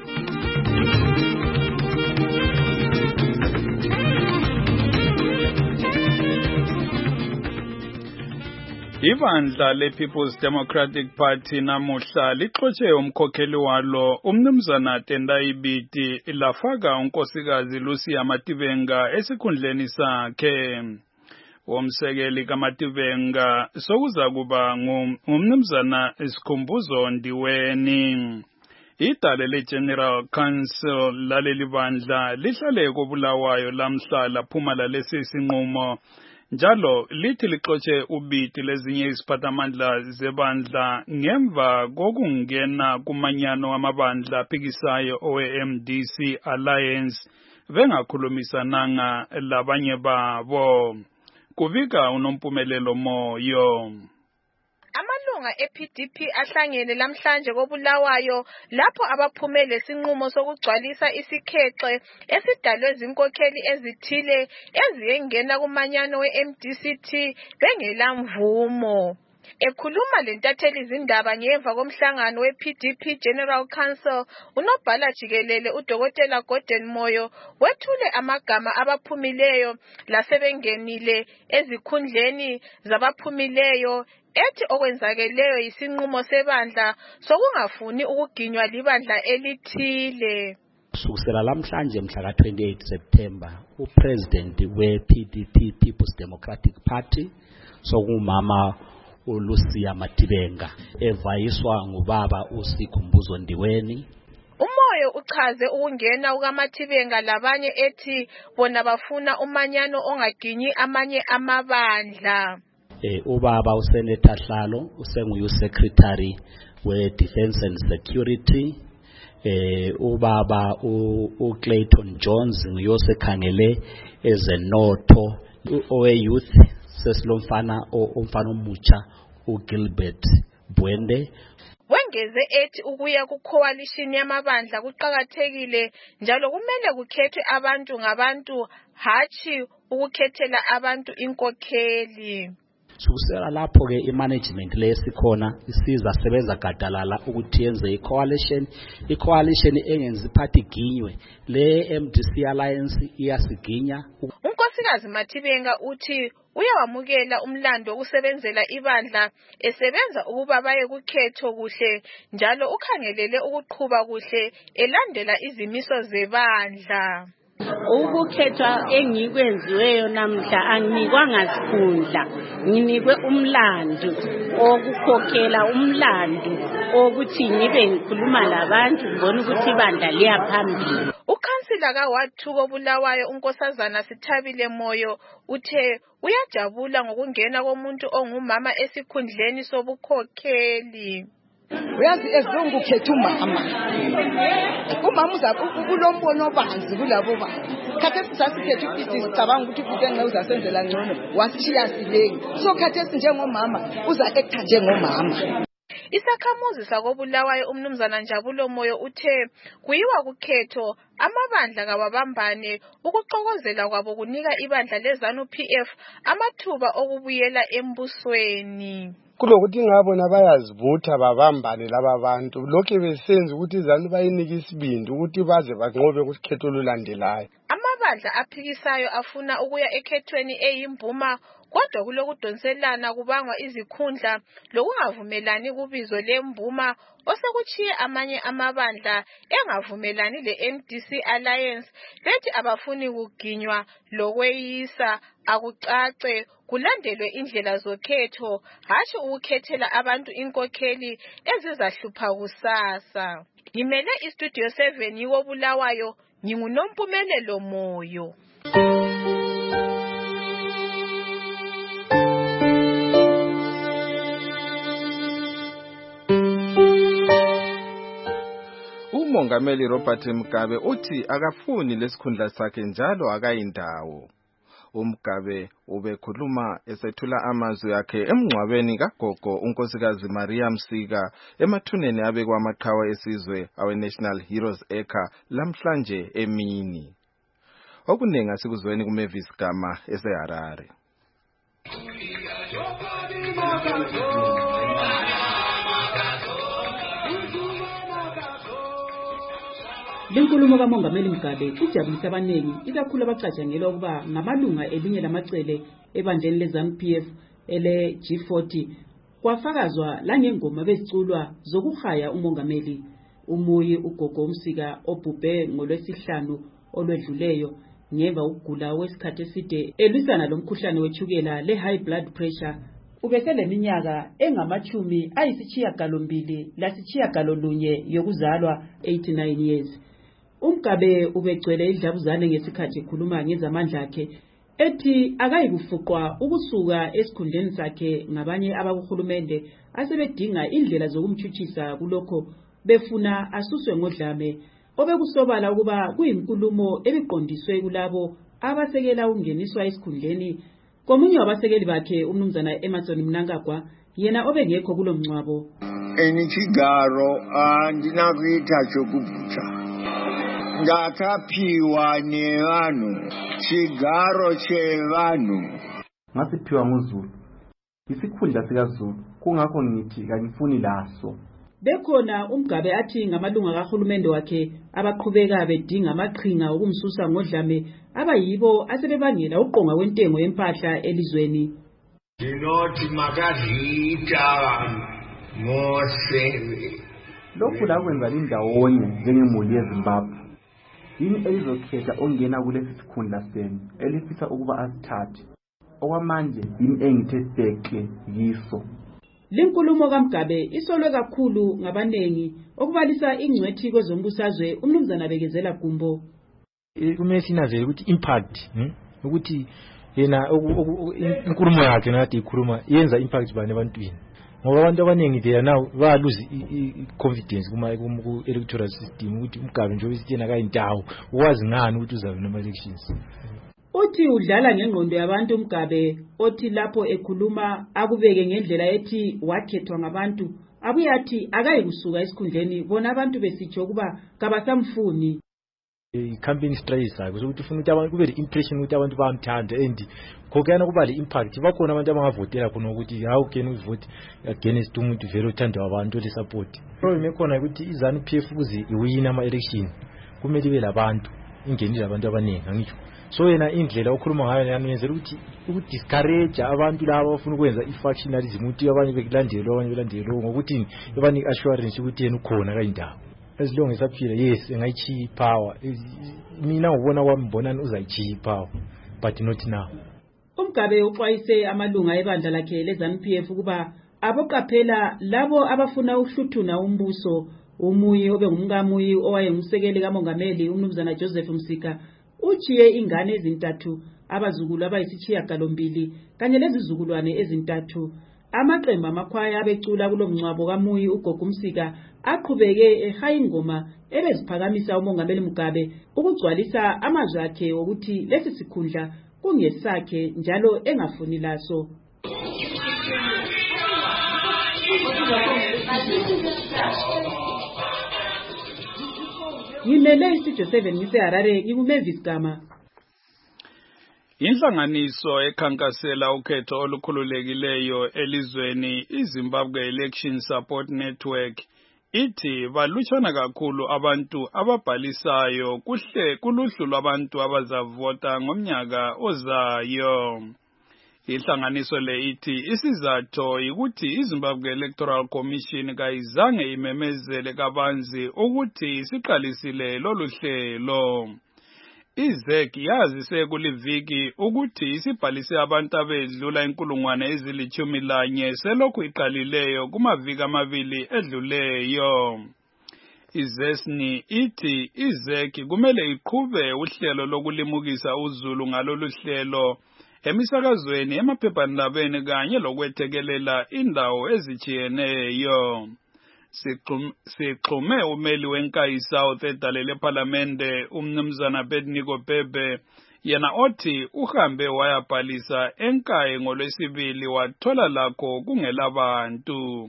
Ibandla le-People's Democratic Party namuhla lixoxe umkhokheli walo umnumzana Tendai Biti lafaka unkosikazi Lucia Matibenga esikhundleni sakhe. Umsekeli kaMatibenga sokuza kuba ngumnumzana Sikhumbuzo Ndiweni. Idale le-General Council laleli bandla lihlale koBulawayo lamhla laphuma lalesi sinqumo. Njalo lithi lixoxe ubiti lezinye iziphathamandla zebandla ngemva kokungena kumanyano wamabandla aphikisayo owe-MDC Alliance bengakhulumisananga labanye babo. Kuvika uNompumelelo Moyo. Amalunga ePDP ahlangene lamhlanje koBulawayo lapho abaphumele lesinqumo sokugcwalisa isikhexe esidalwe zinkokheli ezithile eziyengena kumanyano weMDCT bengela mvumo. Ekhuluma lentatheli izindaba ngemva komhlangano wePDP General Council, unobhala jikelele uDokotela Gordon Moyo wethule amagama abaphumileyo lasebengenile ezikhundleni zabaphumileyo ethi okwenzakeleyo isinqumo sebandla sokungafuni ukuginywa libandla elithile. Kusukela lamhlanje mhla ka-28 September upresident we-PDP People's Democratic Party sokungumama uLucia Matibenga evayiswa ngubaba uSikhumbuzo Ndiweni. Umoyo uchaze ukungena kukaMatibenga labanye ethi bona bafuna umanyano ongaginyi amanye amabandla. Ubaba uSenator Hlalo usenguSecretary we-Defense and Security. Ubaba uClayton Jones nguyosekhangele ezenotho. Owe-youth sesilomfana umfana omutsha uGilbert Bwende. Wengeze ethi ukuya ku-coalition yamabandla kuqakathekile njalo kumele kukhethwe abantu ngabantu hatshi ukukhethela abantu inkokheli. Kusukela lapho ke imanagement lesikhona isiza sebenza gadalala ukuthi yenze icoalition engenzi party ginywe le MDC Alliance iyasiginya. Unkosikazi Matibenga uthi uyawamukela umlando wokusebenzela ibandla esebenza ukuba baye kukhetho kuhle njalo ukhangelele ukuqhuba kuhle elandela izimiso zebandla. Ukukhethwa engikwenziweyo namhla anginikwanga sikhundla, nginikwe umlando okukhokhela umlando ukuthi ngibe ngikhuluma labantu ngibona ukuthi ibandla liyaphambili. Ukhansila kaWard 2 koBulawayo unkosazana Sithabile Moyo uthe uyajabula ngokungena komuntu ongumama esikhundleni sobukhokheli. Uyazi ezilungu khetha umama uzabe kulombono obanzi kulabo baba. Khathesi sasikhetha ukuthi sicabanga ukuthi futhi engeke uzasenzela ngcono wasishiya silengi. So khathesi njengomama uza actor njengomama. Isakhamuzi sakobulawayo umnumzana Njabulo Moyo uthe kuyiwa kukhetho amabandla kababambane ukuxokozela kwabo kunika ibandla lezanu PF amathuba okubuyela embusweni. Kulokuthi ngabona bayazivutha babambane laba bantu lokho besenza ukuthi izanu bayinike isibindi ukuthi baze banqobe kusikhetho olulandelayo. Amabandla aphikisayo afuna ukuya ekhethweni eyimbuma kodwa kulokudonselana kubangwa izikhundla lokungavumelani kubizo lembuma osekuchiye amanye amabandla engavumelani le-MDC Alliance bethi abafuni kuginywa lokweyisa akucace kulandelwe indlela zokhetho hashi ukukhethela abantu inkokheli ezizahlupha kusasa. Ngimele iStudio 7 yiwo Bulawayo nginguNompumelelo Moyo. uMongameli Robert Mugabe uthi akafuni lesikhundla sakhe njalo akayindawo. uMugabe ubekhuluma esethula amazwi akhe emngcwabeni kagogo unkosikazi Maria Msika emathuneni abekwa amaqhawe esizwe awe-National Heroes Acre lamhlanje emini. Okuningi asikuzweni kuMavis Gama eseHarare. Lenkulumo kaMongameli Mugabe ijabulisa abanengi ikakhulu abacatshangelwa ukuba ngamalunga elinye lamacele ebandleni leZANU-PF ele G40 kwafakazwa langengoma beziculwa zokuhaya umongameli umuyi ugogo Msika obhubhe ngolwesihlanu olwedluleyo ngemva ukugula wesikhathi eside elwisana lomkhuhlane wechukela le high blood pressure ubeseleminyaka engamachumi ayisishiyagalombili lasishiyagolunye yokuzalwa 89 years. uMugabe ubegcwele idlabuzane ngesikhathi ekhuluma ngezamandla akhe ethi akayikufuqwa ukusuka esikhundleni sakhe ngabanye abakuhulumende asebedinga indlela zokumthuthisa kulokho befuna asuswe ngodlame obekusobala ukuba kuyinkulumo ebiqondiswe kulabo abasekela ungeniswa esikhundleni komunye wabasekeli bakhe umnumzana Emerson Mnangagwa yena obengekho kulomncwabo. Enichigaro andinakuita chokubhuta ndakaphiwa nevanhu chigaro chevanhu ngasiphiwa nguZulu isikhundla sikaZulu kungakho ngithi kangifuni laso. Bekhona uMugabe athi ngamalunga kahulumende wakhe abaqhubeka bedinga amaqhinga okumsusa ngodlame abayibo asebebangela uqonga kwentengo yempahla elizweni. Dinoti makazita ngoseve lokhu lakwenza indawonye njengemuli yeZimbabwe. Yini elizokhetha ongena kulesi sikhundla senu elifisa ukuba asithathe okwamanje yini engithe seke yiso. Lenkulumo kaMugabe isolwe kakhulu ngabanengi okubalisa ingcwethi kwezombusazwe umnumzana Bekezela Gumbo. Kumele sinazele ukuthi impact ukuthi yena inkulumo yakhe nathi ikhuluma yenza impact bani ebantwini ngoba abantu abanengi there now ba lose confidence ku electoral system ukuthi uMugabe nje obisithena kayindawo ukwazi ngani ukuthi uzabe noma elections. Uthi udlala ngengqondo yabantu uMugabe othi lapho ekhuluma akubeke ngendlela ethi wakhethwa ngabantu abuye athi akayikusuka esikhundleni bona abantu besitsho kuba kabasamfuni. Campaign strategy sakhe ukuthi ufuna ukuthi abantu kube le impression ukuthi abantu bayamthanda and khokana kuba le impact bakhona abantu abangavotela khona ukuthi how can we vote against umuntu vele uthanda abantu le support. Problem ekhona ukuthi iZANU-PF ukuze iwina ama election kumele ibe labantu ingenile abantu abaningi angisho. So yena indlela okhuluma ngayo yanenzela ukuthi discourage abantu laba abafuna ukwenza ifactionalism ukuthi abanye bekulandela abanye belandela ngokuthi abanye assurance ukuthi yena ukhona kayindawo. As long as aphila yes engayichiya power mina ngibona kwami mbonani uzayichiya power but not now. uMugabe uxwayise amalunga ebandla lakhe leZANU-PF ukuba aboqaphela labo abafuna uhluthuna umbuso umuyi obengumkamuyi owayengumsekeli kaMongameli umnumzana Joseph Msika uchiye ingane ezintathu abazukulu abayisishiyagalombili kanye lezizukulwane ezintathu. Amaqembu amakhwaya abecula kulomncwabo kamuyi ugogo Msika aqhubeke ehaya ingoma ebeziphakamisa uMongameli Mugabe ukugcwalisa amazwi akhe ukuthi lesi sikhundla kungesakhe njalo engafuni laso. ngimele istudio 7 ngiseharare nginguMavis Gama. Inhlanganiso ekhankasela ukhetho olukhululekileyo elizweni iZimbabwe Election Support Network ithi balutshwana kakhulu abantu ababhalisayo kuluhlu lwabantu abazavota ngomnyaka ozayo. Inhlanganiso le ithi isizatho ukuthi iZimbabwe Electoral Commission kayizange imemezele kabanzi ukuthi siqalisile lolu hlelo. IZEC yazise kuliviki ukuthi isibhalise abantu abedlula 1,011 selokhu iqalileyo kumaviki amabili edluleyo. IZESNI ithi IZEC kumele iqhube uhlelo lokulimukisa uzulu ngalolu hlelo emisakazweni emaphephandabeni kanye lokwethekelela indawo ezijiyeneyo. Sixhume umeli wenkayi South edalele parliamente umnumzana Bedniko Bebe yena othi uhambe wayabhalisa enkayi ngolwesibili wathola lakho kungelabantu.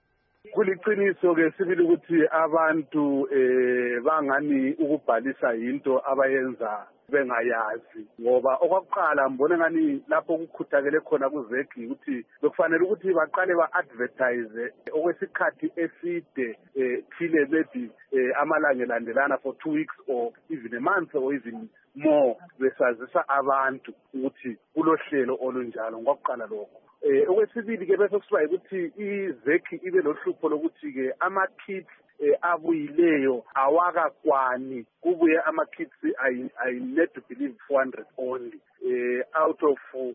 Kuliqiniso ke sibili ukuthi abantu bangani ukubhalisa into abayenza bengayazi ngoba okwakuqala mbone ngani lapho ukukhuthakele khona kuZEC ukuthi bekufanele ukuthi baqale ba-advertise okwesikhathi eside phile maybe amalanga elandelana for 2 weeks or even a month or even more besazisa abantu ukuthi kulohlelo olunjalo ngokwakuqala lokho. Okwesibili ke bese kusiba ukuthi iZEC ibe lohlupho lokuthi ke ama-kits abuyileyo awakakwani kubuye ama-kits I need to believe 400 only out of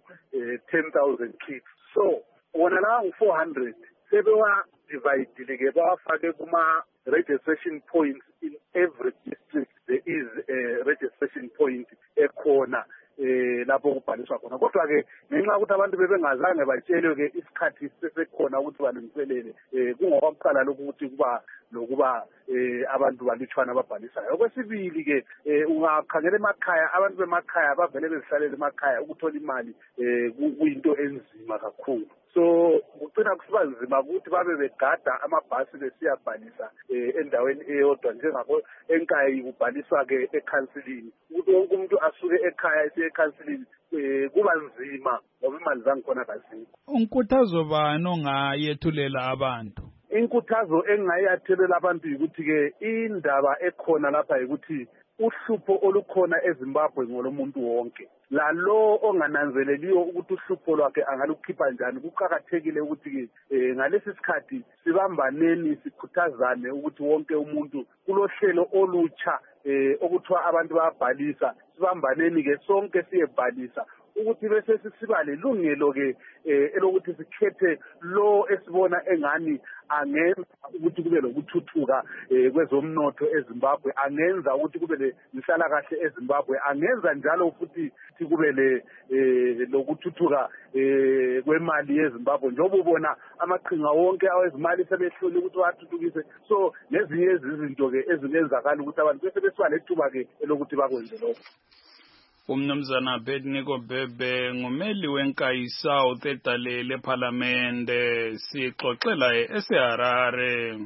10,000 kits. So wona la 400 sebewa divide ke bawafake kuma registration points in every district. There is a registration point ekhona lapho kubhaliswa khona kodwa ke ngenxa ukuthi abantu bebengazange batshelwe ke isikhathi sesekhona ukuthi balungiselele kungokuqala lokhu ukuthi kuba lokuba abantu balutshwana ababhalisayo. Okwesibili ke ungakhangela emakhaya abantu bemakhaya bavele bezihlalele emakhaya ukuthola imali kuyinto enzima kakhulu. So kucina kusiba nzima ukuthi babe begada amabhasi besiyabhalisa endaweni eyodwa njengako enkayi kubhaliswa ke ekhansilini ukuthi wonke umuntu asuke ekhaya esiye ekhansilini kuba nzima ngoba imali zangikhona kazikho. Unkuthazo bani ongayethulela abantu? Inkuthazo engayathelela abantu ukuthi ke indaba ekhona lapha ukuthi uhlupho olukhona eZimbabwe ngolomuntu wonke. Lalo ongananzeleliyo ukuthi uhlupho lwakhe angalukhipha njani kuqhakathekile ukuthi ke ngalesi sikhathi sibambaneni sikhuthazane ukuthi wonke umuntu kulohlelo olutsha okuthiwa abantu bayabhalisa sibambaneni ke sonke siyebhalisa ukuthi bese siba lelungelo ke elokuthi sikhethe lo esibona engani angenza ukuthi kube lokuthuthuka kwezomnotho eZimbabwe, angenza ukuthi kube lenhlalakahle eZimbabwe, angenza njalo futhi kube lokuthuthuka kwemali yeZimbabwe njengoba ubona amaqhinga wonke awezimali sebehlule ukuthi wathuthukise. So nezinye izinto ke ezingenzakala ukuthi abantu bese besiba lethuba ke elokuthi bakwenze lokho. Umnumzana Bedniko Bebe ngumeli wenkayi South edalele parliamente sixoxela eSeharare.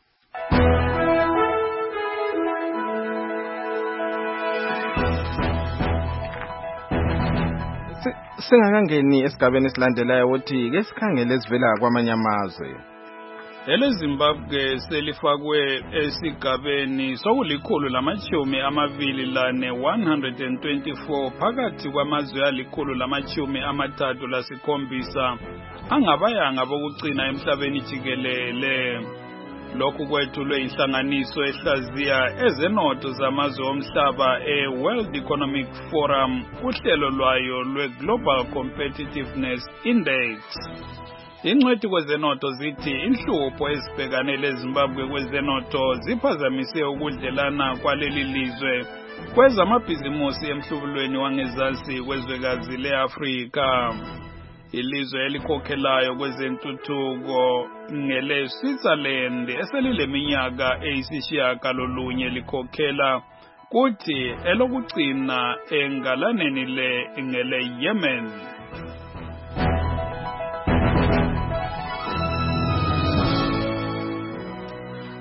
Singakangeni esigabeni esilandelayo ukuthi ke sikhangele esivela kwamanye amazwe. EleZimbabwe selifakwe esigabeni sokulikhulu lamachumi amabili lane 124 phakathi kwamazwe alikhulu lamachumi amathathu lasikhombisa angabayanga bokucina emhlabeni jikelele. Lokhu kwethulwe inhlanganiso ehlaziya ezenotho zamazwe omhlaba World Economic Forum uhlelo lwayo lwe-Global Competitiveness Index. Ingcwethi kwezenotho zithi inhlupho ezibhekane leZimbabwe kwezenotho ziphazamise ukudlelana kwaleli lizwe kwezamabhizimusi emhlubulweni wangezansi kwezwekazi le-Afrika. Ilizwe elikhokhelayo kwezentuthuko ngele-Switzerland eselileminyaka eyisishiyagalolunye likhokhela kuthi elokugcina engalaneni ngele-Yemen.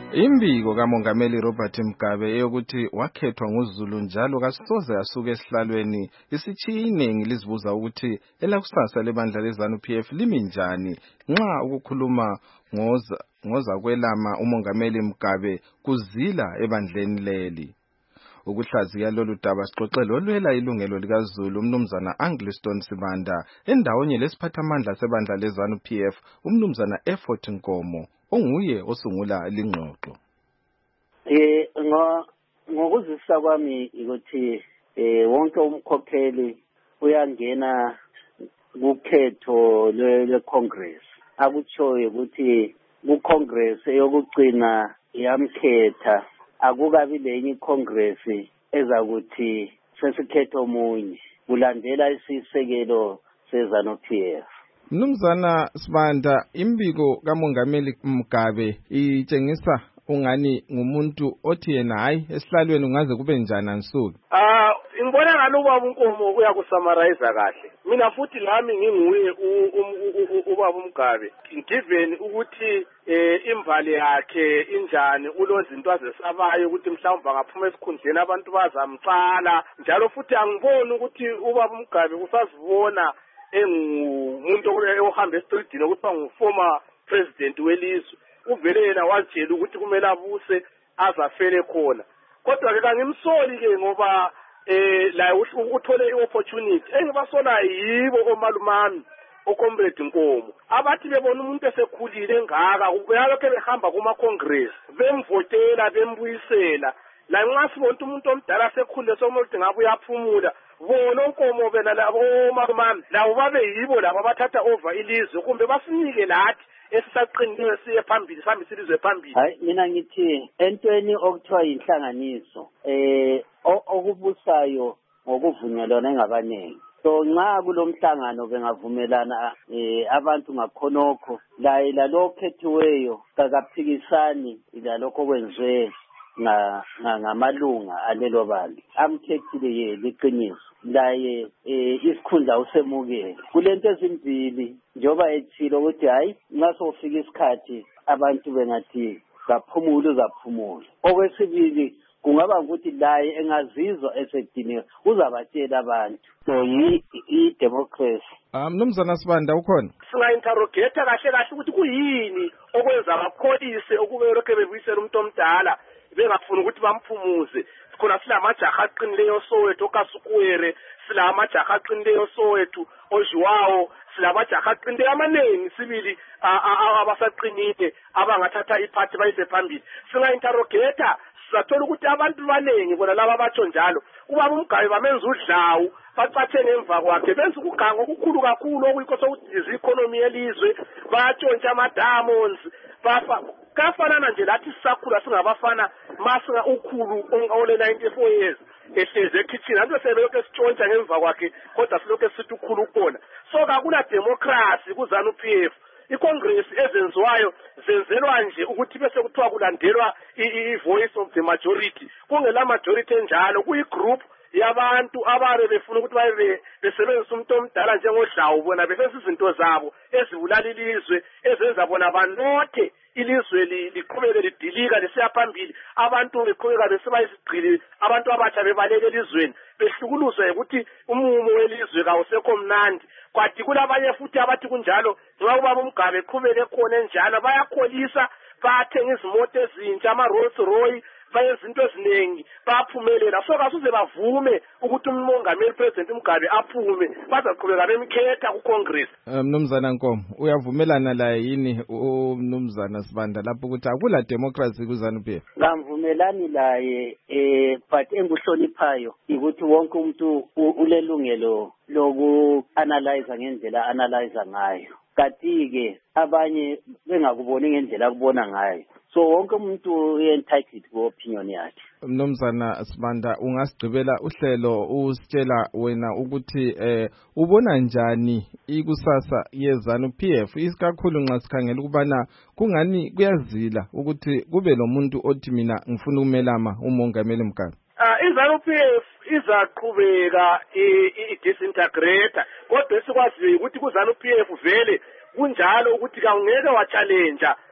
Imbiko kaMongameli Robert Mugabe eyokuthi wakhethwa nguZulu njalo kasoze asuke esihlalweni isichiye iningi lizibuza ukuthi elakusasa lebandla leZANU-PF limi njani nxa ukukhuluma ngoza kwelama uMongameli Mugabe kuzila ebandleni leli. Ukuhlaziya lolu daba sixoxele olwela ilungelo likaZulu umnumzana Angliston Sibanda endawonye lesiphathamandla sebandla leZANU-PF umnumzana Effort Nkomo onguye osungula lingxoxo. Ngokuzisa kwami ukuthi wonke umkhokheli uyangena kukhetho lweCongress. Akutshoyo ukuthi kuCongress eyokugcina yamkhetha akukabi lenye iCongress ezakuthi sesikhetho omunye kulandela isisekelo seZANU-PF. Mnumzana Sibanda, imbiko kaMongameli Mugabe itshengisa ungani ngumuntu othi yena hayi esihlalweni ungaze kube njani ansuku. Ngibona ngaloba uNkomo uyakusummarize kahle. Mina futhi lami nginguye ubaba uMgabe. Given ukuthi imvali yakhe injani ulozinto azesabayo ukuthi mhlawumbe ngaphuma esikhundleni abantu bazamcala njalo futhi angiboni ukuthi ubaba uMgabe usazibona engumuntu ohamba estreetini ukuthi nguformer president welizwe. Uvele yena wajela ukuthi kumele abuse azafele khona. Kodwa ke kangimsoli ke ngoba la uthole iopportunity engibasola yibo omalumami oComrade Nkomo abathi bebona umuntu esekhulile engaka ubeyalokho behamba kuma congress bemvotela bembuyisela la nxa sibona umuntu omdala sekhulile somuntu ngabe uyaphumula bona uNkomo bena labo omalumami labo babe yibo labo abathatha over ilizwe kumbe basinike lathi esisaqinile siye phambili sambe silizwe phambili. Hayi mina ngithi entweni okuthiwa inhlanganiso okubusayo ngokuvunyelwana engabanengi. So nxa kulomhlangano bengavumelana abantu ngakhonokho la lo khethiweyo kakaphikisani lalokho kwenziwe ngamalunga alelo bali amkhethile ye liqiniso laye isikhundla usemukele kulento ezimbili njoba ethilo ukuthi hayi ngaso ufika isikhathi abantu bengathi zaphumula uzaphumula. Okwesibili kungaba ukuthi laye engazizwa esediniwe uzabatshela abantu. So i-democracy. Mnumzana Sibanda ukhona? Singa-interrogate kahle ukuthi kuyini okwenza bakholise ukube lokho bebuyisela umuntu omdala bengafuna ukuthi bamphumuze. Khona silamajaha aqinileyo Soweto kaSukuwere, silamajaha aqinileyo Soweto oJuwawo, silamajaha aqinileyo amanengi sibili abasaqinile abangathatha iphathi bayise phambili. Singa-interrogate sathola ukuthi abantu banengi bona laba batsho njalo ubaba uMgabe bamenza udlawu bacathe ngemva kwakhe benza ukugango okukhulu kakhulu okuyikho sokudiza economy yelizwe batshontsha ama-diamonds kafanana nje lathi sisakhula singabafana masinga ukhulu ole 94 years ehlezi ekitchen anto sebelokho esitshontsha ngemva kwakhe kodwa silokho esithi ukhulu ukubona. So kakula democracy kuZANU-PF. iCongress ezenziwayo zenzelwa nje ukuthi bese kuthiwa kulandelwa i-voice of the majority. Kungela majority enjalo kuyigroup yabantu ababe befuna ukuthi babe besebenzisa umuntu omdala njengodlawu bona bese izinto zabo ezibulala ilizwe ezenza bona banothe ilizwe liqhubeke lidilika lesiya phambili abantu beqhubeka besiba isigqili abantu abatsha bebaleke elizweni behlukuluzwe ukuthi umumo welizwe kawusekho mnandi. Kwathi kulabanye futhi abathi kunjalo nxa ubaba uMgabe eqhubeke khona enjalo bayakholisa bathenga izimoto ezintsha ama-Rolls Royce bayenza into eziningi baphumelela. So kasuze bavume ukuthi uMongameli President Mugabe aphume bazaqhubeka bemkhetha kuCongress. Mnumzana Nkomo uyavumelana la yini uMnumzana Sibanda lapho ukuthi akula democracy kuZANU-PF? Ngamvumelani laye but enguhloniphayo ukuthi wonke umuntu ulelungelo loku-analyze ngendlela analyze ngayo. Kanti-ke abanye bengakuboni ngendlela akubona ngayo. So wonke umuntu entitled ku-opinion yakhe. Mnumzana Sibanda ungasigcibela uhlelo usitshela wena ukuthi ubona njani ikusasa yeZANU-PF isikakhulu nxa sikhangela ukubana kungani kuyazila ukuthi kube lo muntu othi mina ngifuna ukumelama uMongameli Mugabe. iZANU-PF izaqhubeka i-disintegrate kodwa esikwaziyo ukuthi kuZANU-PF vele kunjalo ukuthi kangeke wa-challenge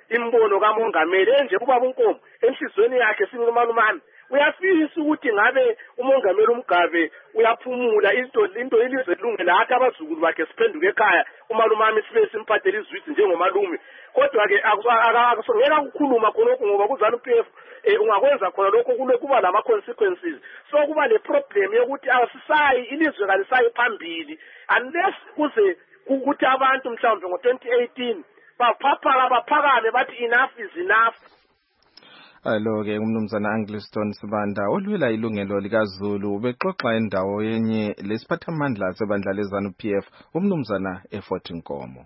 imbono kamongameli enje kuba bunkomo enhlizweni yakhe sinumalumani uyafisa ukuthi ngabe umongameli uMgabe uyaphumula into ilizwe lungela athi abazukulu bakhe siphenduke ekhaya umalumami sibe simphathela izwisi njengomalume kodwa ke akusongela ukukhuluma khonokho ngoba kuzana uPF ungakwenza khona lokho kuba lama consequences so kuba le problem yokuthi asisayi ilizwe kalisayi phambili unless kuze ukuthi abantu mhlawumbe ngo2018 baphakame bathi enough is enough. Alo-ke umnumzana Angliston Sibanda olwela ilungelo likaZulu ubexoxa endawo yenye lesiphathamandla sebandla lezanu PF umnumzana eFort Nkomo.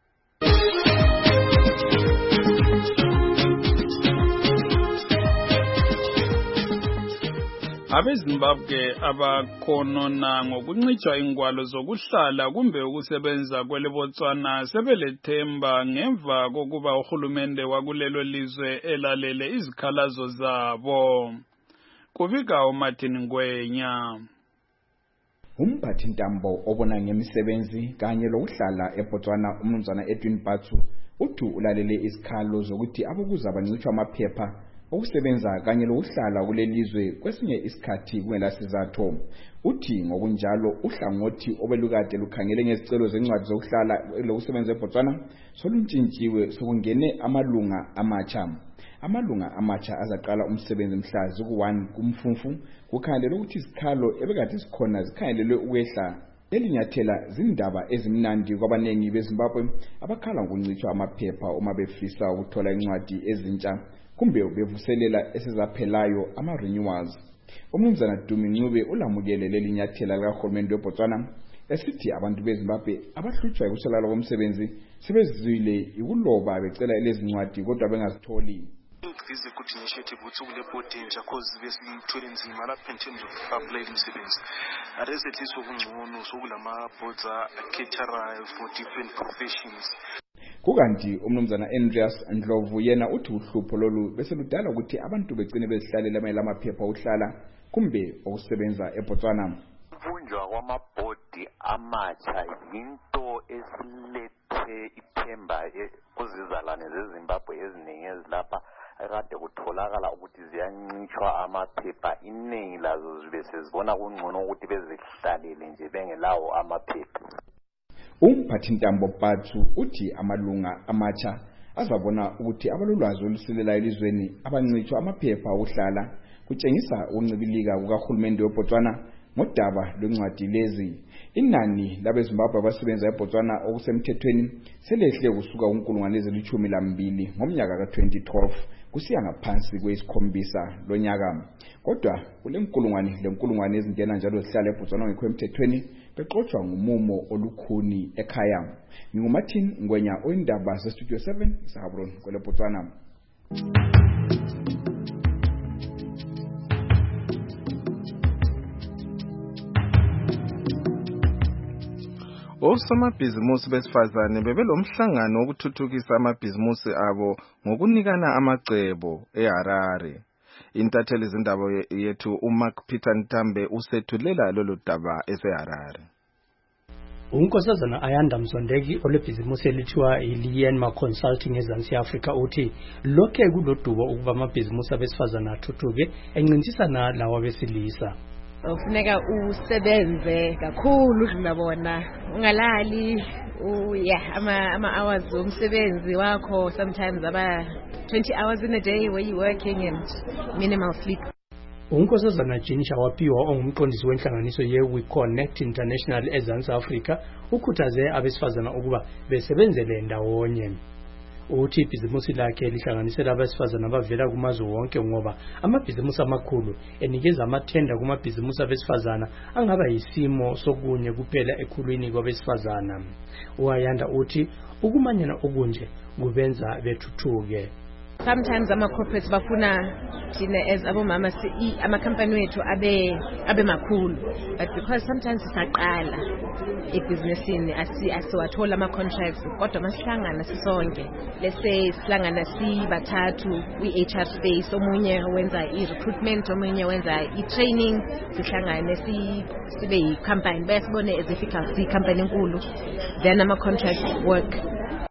AbeZimbabwe abakhonona ngokuncitshwa ingwalo zokuhlala kumbe ukusebenza kweleBotswana sebelethemba ngemva kokuba uhulumende wakulelo lizwe elalele izikhalazo zabo. Kuvika uMartin Ngwenya. Umphathintambo obona ngemisebenzi kanye lokuhlala eBotswana umnumzana Edwin Bathu uthi ulalele izikhalo zokuthi abokuza abancitshwa amaphepha okusebenza kanye lokuhlala kulelizwe kwesinye isikhathi kungelasizatho. Uthi ngokunjalo uhlangothi obelukade lukhangele ngezicelo zencwadi zokuhlala lokusebenza eBotswana soluntshintshiwe sokungene amalunga amatsha. Amalunga amatsha azaqala umsebenzi mhla ziku-1 kuMfumfu kukhangelelwe ukuthi izikhalo ebekade zikhona zikhangelelwe ukwehla. Elinyathela zindaba ezimnandi kwabanengi beZimbabwe abakhala ngokuncitshwa amaphepha uma befisa ukuthola incwadi ezintsha kumbe bevuselela esizaphelayo ama-renewals. Umnumzana Dumi Ncube ulamukele lelinyathela likahulumende weBotswana esithi abantu beZimbabwe abahlutshwa ukuswelakala komsebenzi sebezizwile ikuloba becela lezincwadi kodwa bengazitholi. This is a good initiative ukuthi kule body entsha because besithwele nzima lapha in terms of applying umsebenzi. Ares at least okungcono sokulama boards caterer for different professions. Kukanti umnumzana Andreas Ndlovu yena uthi uhlupho lolu bese ludala ukuthi abantu begcine bezihlalela amaphepha okuhlala kumbe okusebenza eBotswana. Ukuvunjwa kwamabhodi amatsha yinto esilethe ithemba kuzizalwane zeZimbabwe eziningi ezilapha akade kutholakala ukuthi ziyancitshwa amaphepha iningi lazo zibe sezibona kungcono ukuthi bezihlalele nje bengelawo amaphepha. Umphathintambo Bathu uthi amalunga amatsha azabona ukuthi abalulwazi olusilela elizweni abancitshwa amaphepha okuhlala kutshengisa ukuncibilika kukahulumende weBotswana ngodaba lwencwadi lezi. Inani labeZimbabwe abasebenza eBotswana okusemthethweni selehle kusuka ku12,000 ngomnyaka ka2012 kusiya ngaphansi kwesikhombisa lonyaka. Kodwa kulenkulungwane ezingena njalo zihlala eBotswana ngekho emthethweni bexoxwa ngumumo olukhuni ekhaya. NginguMartin Ngwenya oyindaba zeStudio 7 eSahabron kweleBotswana. Osomabhizimusi besifazane bebelomhlangano wokuthuthukisa amabhizimusi abo ngokunikana amacebo eHarare. Intatheli izindaba yethu uMark Peter Ntambe usethulela lolu daba eseHarare. Unkosazana Ayanda Mzondeki olebhizimusi elithiwa iLienma Consulting eZansi Africa uthi lokhe kulodubo ukuba amabhizimusi abesifazane athuthuke encintisana lawa besilisa. Ufuneka usebenze kakhulu udlula bona ungalali ama hours omsebenzi wakho sometimes aba 20 hours in a day where you working and minimal sleep. Unkosazana Jinisha waphiwa ongumqondisi wenhlanganiso ye-We Connect International eZansi Africa ukhuthaze abesifazana ukuba besebenzele ndawonye. Uthi ibhizimusi lakhe lihlanganisela abesifazana abavela kumazwe wonke ngoba amabhizimusi amakhulu enikeza amathenda kumabhizimusi abesifazana angaba yisimo sokunye kuphela ekhulwini kwabesifazana. Uayanda uthi ukumanyana okunje kubenza bethuthuke. Sometimes ama-corporates bafuna thina as abomama ama-company wethu abe makhulu, but because sometimes sisaqala ebhizinisini asiwathola ama-contracts kodwa masihlangana sisonke, let's say sihlangana sibathathu kwi-HR space, omunye wenza i-recruitment, omunye wenza i-training, sihlangane sibe yi-company bayasibone as if siyi-company enkulu, then ama-contracts work.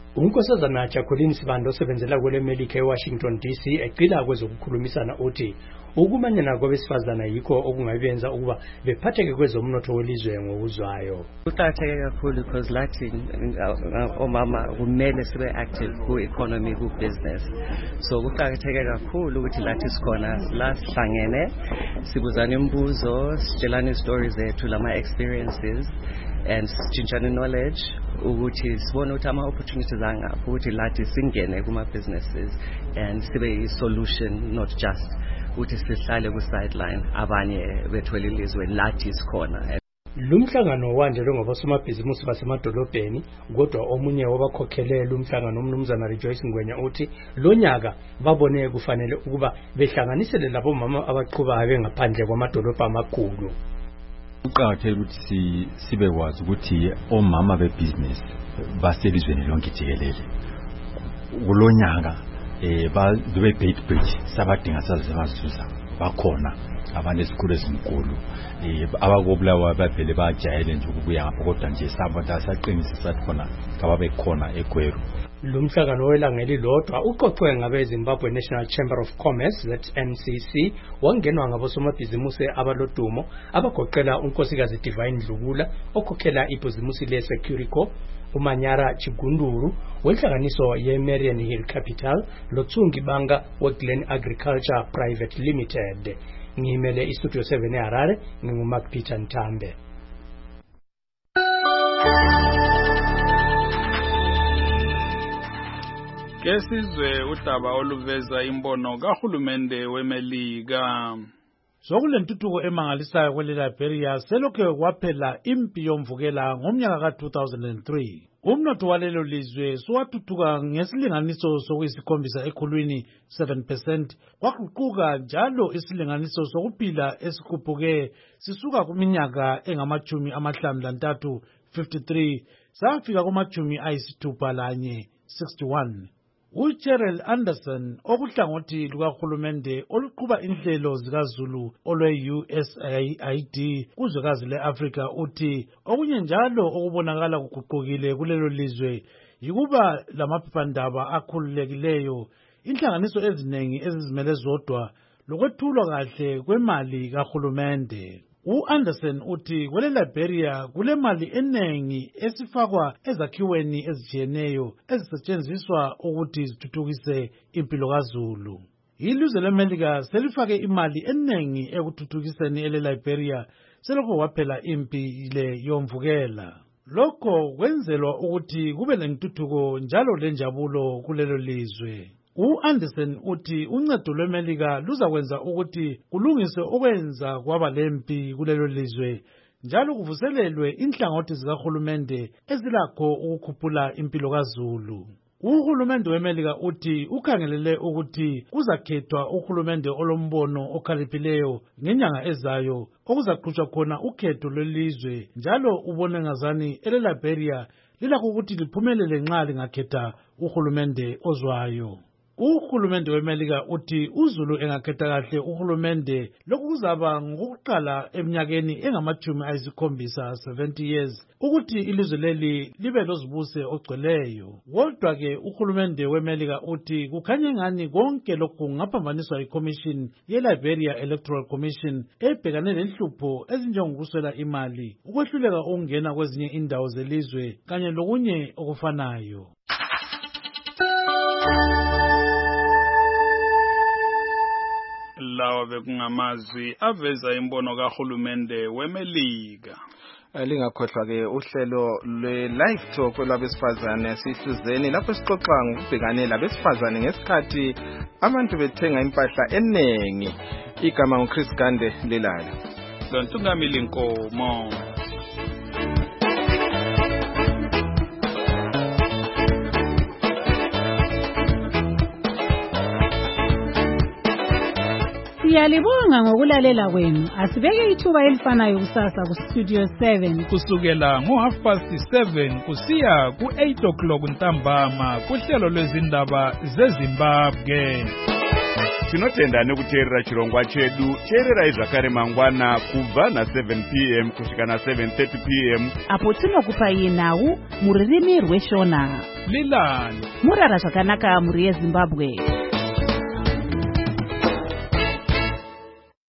unkosazana Jacqueline Sibando osebenzela kwele America eWashington DC egqila kwezokukhulumisana uthi ukumanyana kwabesifazana yikho okungabenza ukuba bephatheke kwezomnotho welizwe ngokuzwayo. Kuqakatheke kakhulu because lathi omama kumele sibe active ku-economy ku-business, so kuqakatheke kakhulu ukuthi lathi sikhona la sihlangene sibuzana imibuzo sitshelana stories zethu lama-experiences and sitshintshane knowledge ukuthi sibone ukuthi ama-opportunities angapho ukuthi lathi singene kuma-businesses and sibe i-solution not just ukuthi sihlale ku-sideline abanye bethwele ilizwe lathi sikhona. Lumhlangano wanjelwe ngabosomabhizimusi basemadolobheni, kodwa omunye wabakhokhelele umhlangano umnumzana Rejoice Ngwenya uthi lo nyaka babone kufanele ukuba behlanganisele labo mama abaqhubayo bengaphandle kwamadolobha amakhulu. Kuqakathekile ukuthi sibekwazi ukuthi omama bebusiness baselizweni lonke jikelele kulonyaka babe bait bridge sabadinga sazizuza bakhona abantu esikhulu ezinkulu abakobulawa baphele bajayele nje ukubuya ngapha kodwa nje sabona saqinisa khona kababe khona eGweru. Lumhlangano welanga elilodwa uqoqwe ngabe Zimbabwe National Chamber of Commerce that NCC wangenwa ngabosomabhizimusi abalodumo abagoqela unkosikazi Divine Dlugula okhokhela ibhizimusi le Securico, uManyara Chigunduru wenhlanganiso ye-Marian Hill Capital loTsungi Banga we-Glen Agriculture Private Limited. Ngimele iStudio 7 eHarare, nginguMark Peter Ntambe. Kesizwe udaba oluveza imbono kahulumende weMelika. Sokulentuthuko emangalisayo kweleLiberia selokhe kwaphela impi yomvukela ngomnyaka ka-2003. Umnotho walelo lizwe suwathuthuka ngesilinganiso sokuyisikhombisa ekhulwini 7%, kwaguquka njalo isilinganiso sokuphila esikhuphuke sisuka kuminyaka engamachumi amahlanu lantathu 53 safika kumachumi ayisithupha lanye 61. uCheryl Anderson okuhlangothi lukahulumende oluqhuba inhlelo zikaZulu olwe-USAID kuzwekazi le-Afrika uthi okunye njalo okubonakala kuguqukile kulelo lizwe yikuba lamaphephandaba akhululekileyo, inhlanganiso eziningi ezizimele zodwa lokwethulwa kahle kwemali kahulumende. U-Anderson uthi kweleLiberia kulemali enengi esifakwa ezakhiweni ezijiyeneyo ezisetshenziswa ukuthi zithuthukise impilo kaZulu. Ilizwe leMelika selifake imali enengi ekuthuthukiseni eleLiberia selokho waphela impi le yomvukela. Lokho kwenzelwa ukuthi kube lentuthuko njalo lenjabulo kulelo lizwe. U-Anderson uthi uncedo lweMelika luzakwenza ukuthi kulungiswe okwenza kwaba lempi kulelo lizwe njalo kuvuselelwe inhlangothi zikahulumende ezilakho ukukhuphula impilo kaZulu. Uhulumende weMelika uthi ukhangelele ukuthi kuzakhethwa uhulumende olombono okhaliphileyo ngenyanga ezayo okuzaqhutshwa khona ukhetho lwelizwe njalo ubone ngazani eleLiberia lilakho ukuthi liphumelele nxa lingakhetha uhulumende ozwayo. Uhulumende weMelika uthi uZulu engakhetha kahle uhulumende lokhu kuzaba ngokuqala eminyakeni engamachumi ayisikhombisa 70 years ukuthi ilizwe leli libe lozibuse ogcweleyo. Kodwa ke uhulumende weMelika uthi kukhanye ngani konke lokhu ngaphambaniswa iCommission yeLiberia Electoral Commission ebhekane lenhlupho ezinjengokuswela imali, ukwehluleka ukungena kwezinye indawo zelizwe kanye lokunye okufanayo. Lawa bekungamazwi aveza imbono kahulumende weMelika. Lingakhohlwa ke uhlelo lwe-Live Talk lwabesifazane sihluzeni lapho sixoxa ngokubhekane labesifazane ngesikhathi abantu bethenga impahla enengi. Igama nguChris Gande lelala. Lontungamili Nkomo. Siyalibonga ngokulalela kwenu. Asibeke ithuba elifanayo kusasa ku-Studio 7 kusukela ngo7:30 kusiya ku8 o'clock ntambama kuhlelo lwezindaba zeZimbabwe. tinotenda nekuteerera chirongwa chedu. Teererai zvakare mangwana kubva na7 p.m. kusvika na7:30 p.m. apo tinokupai nhau mururimi rweshona. Lilani murara zvakanaka muri yeZimbabwe.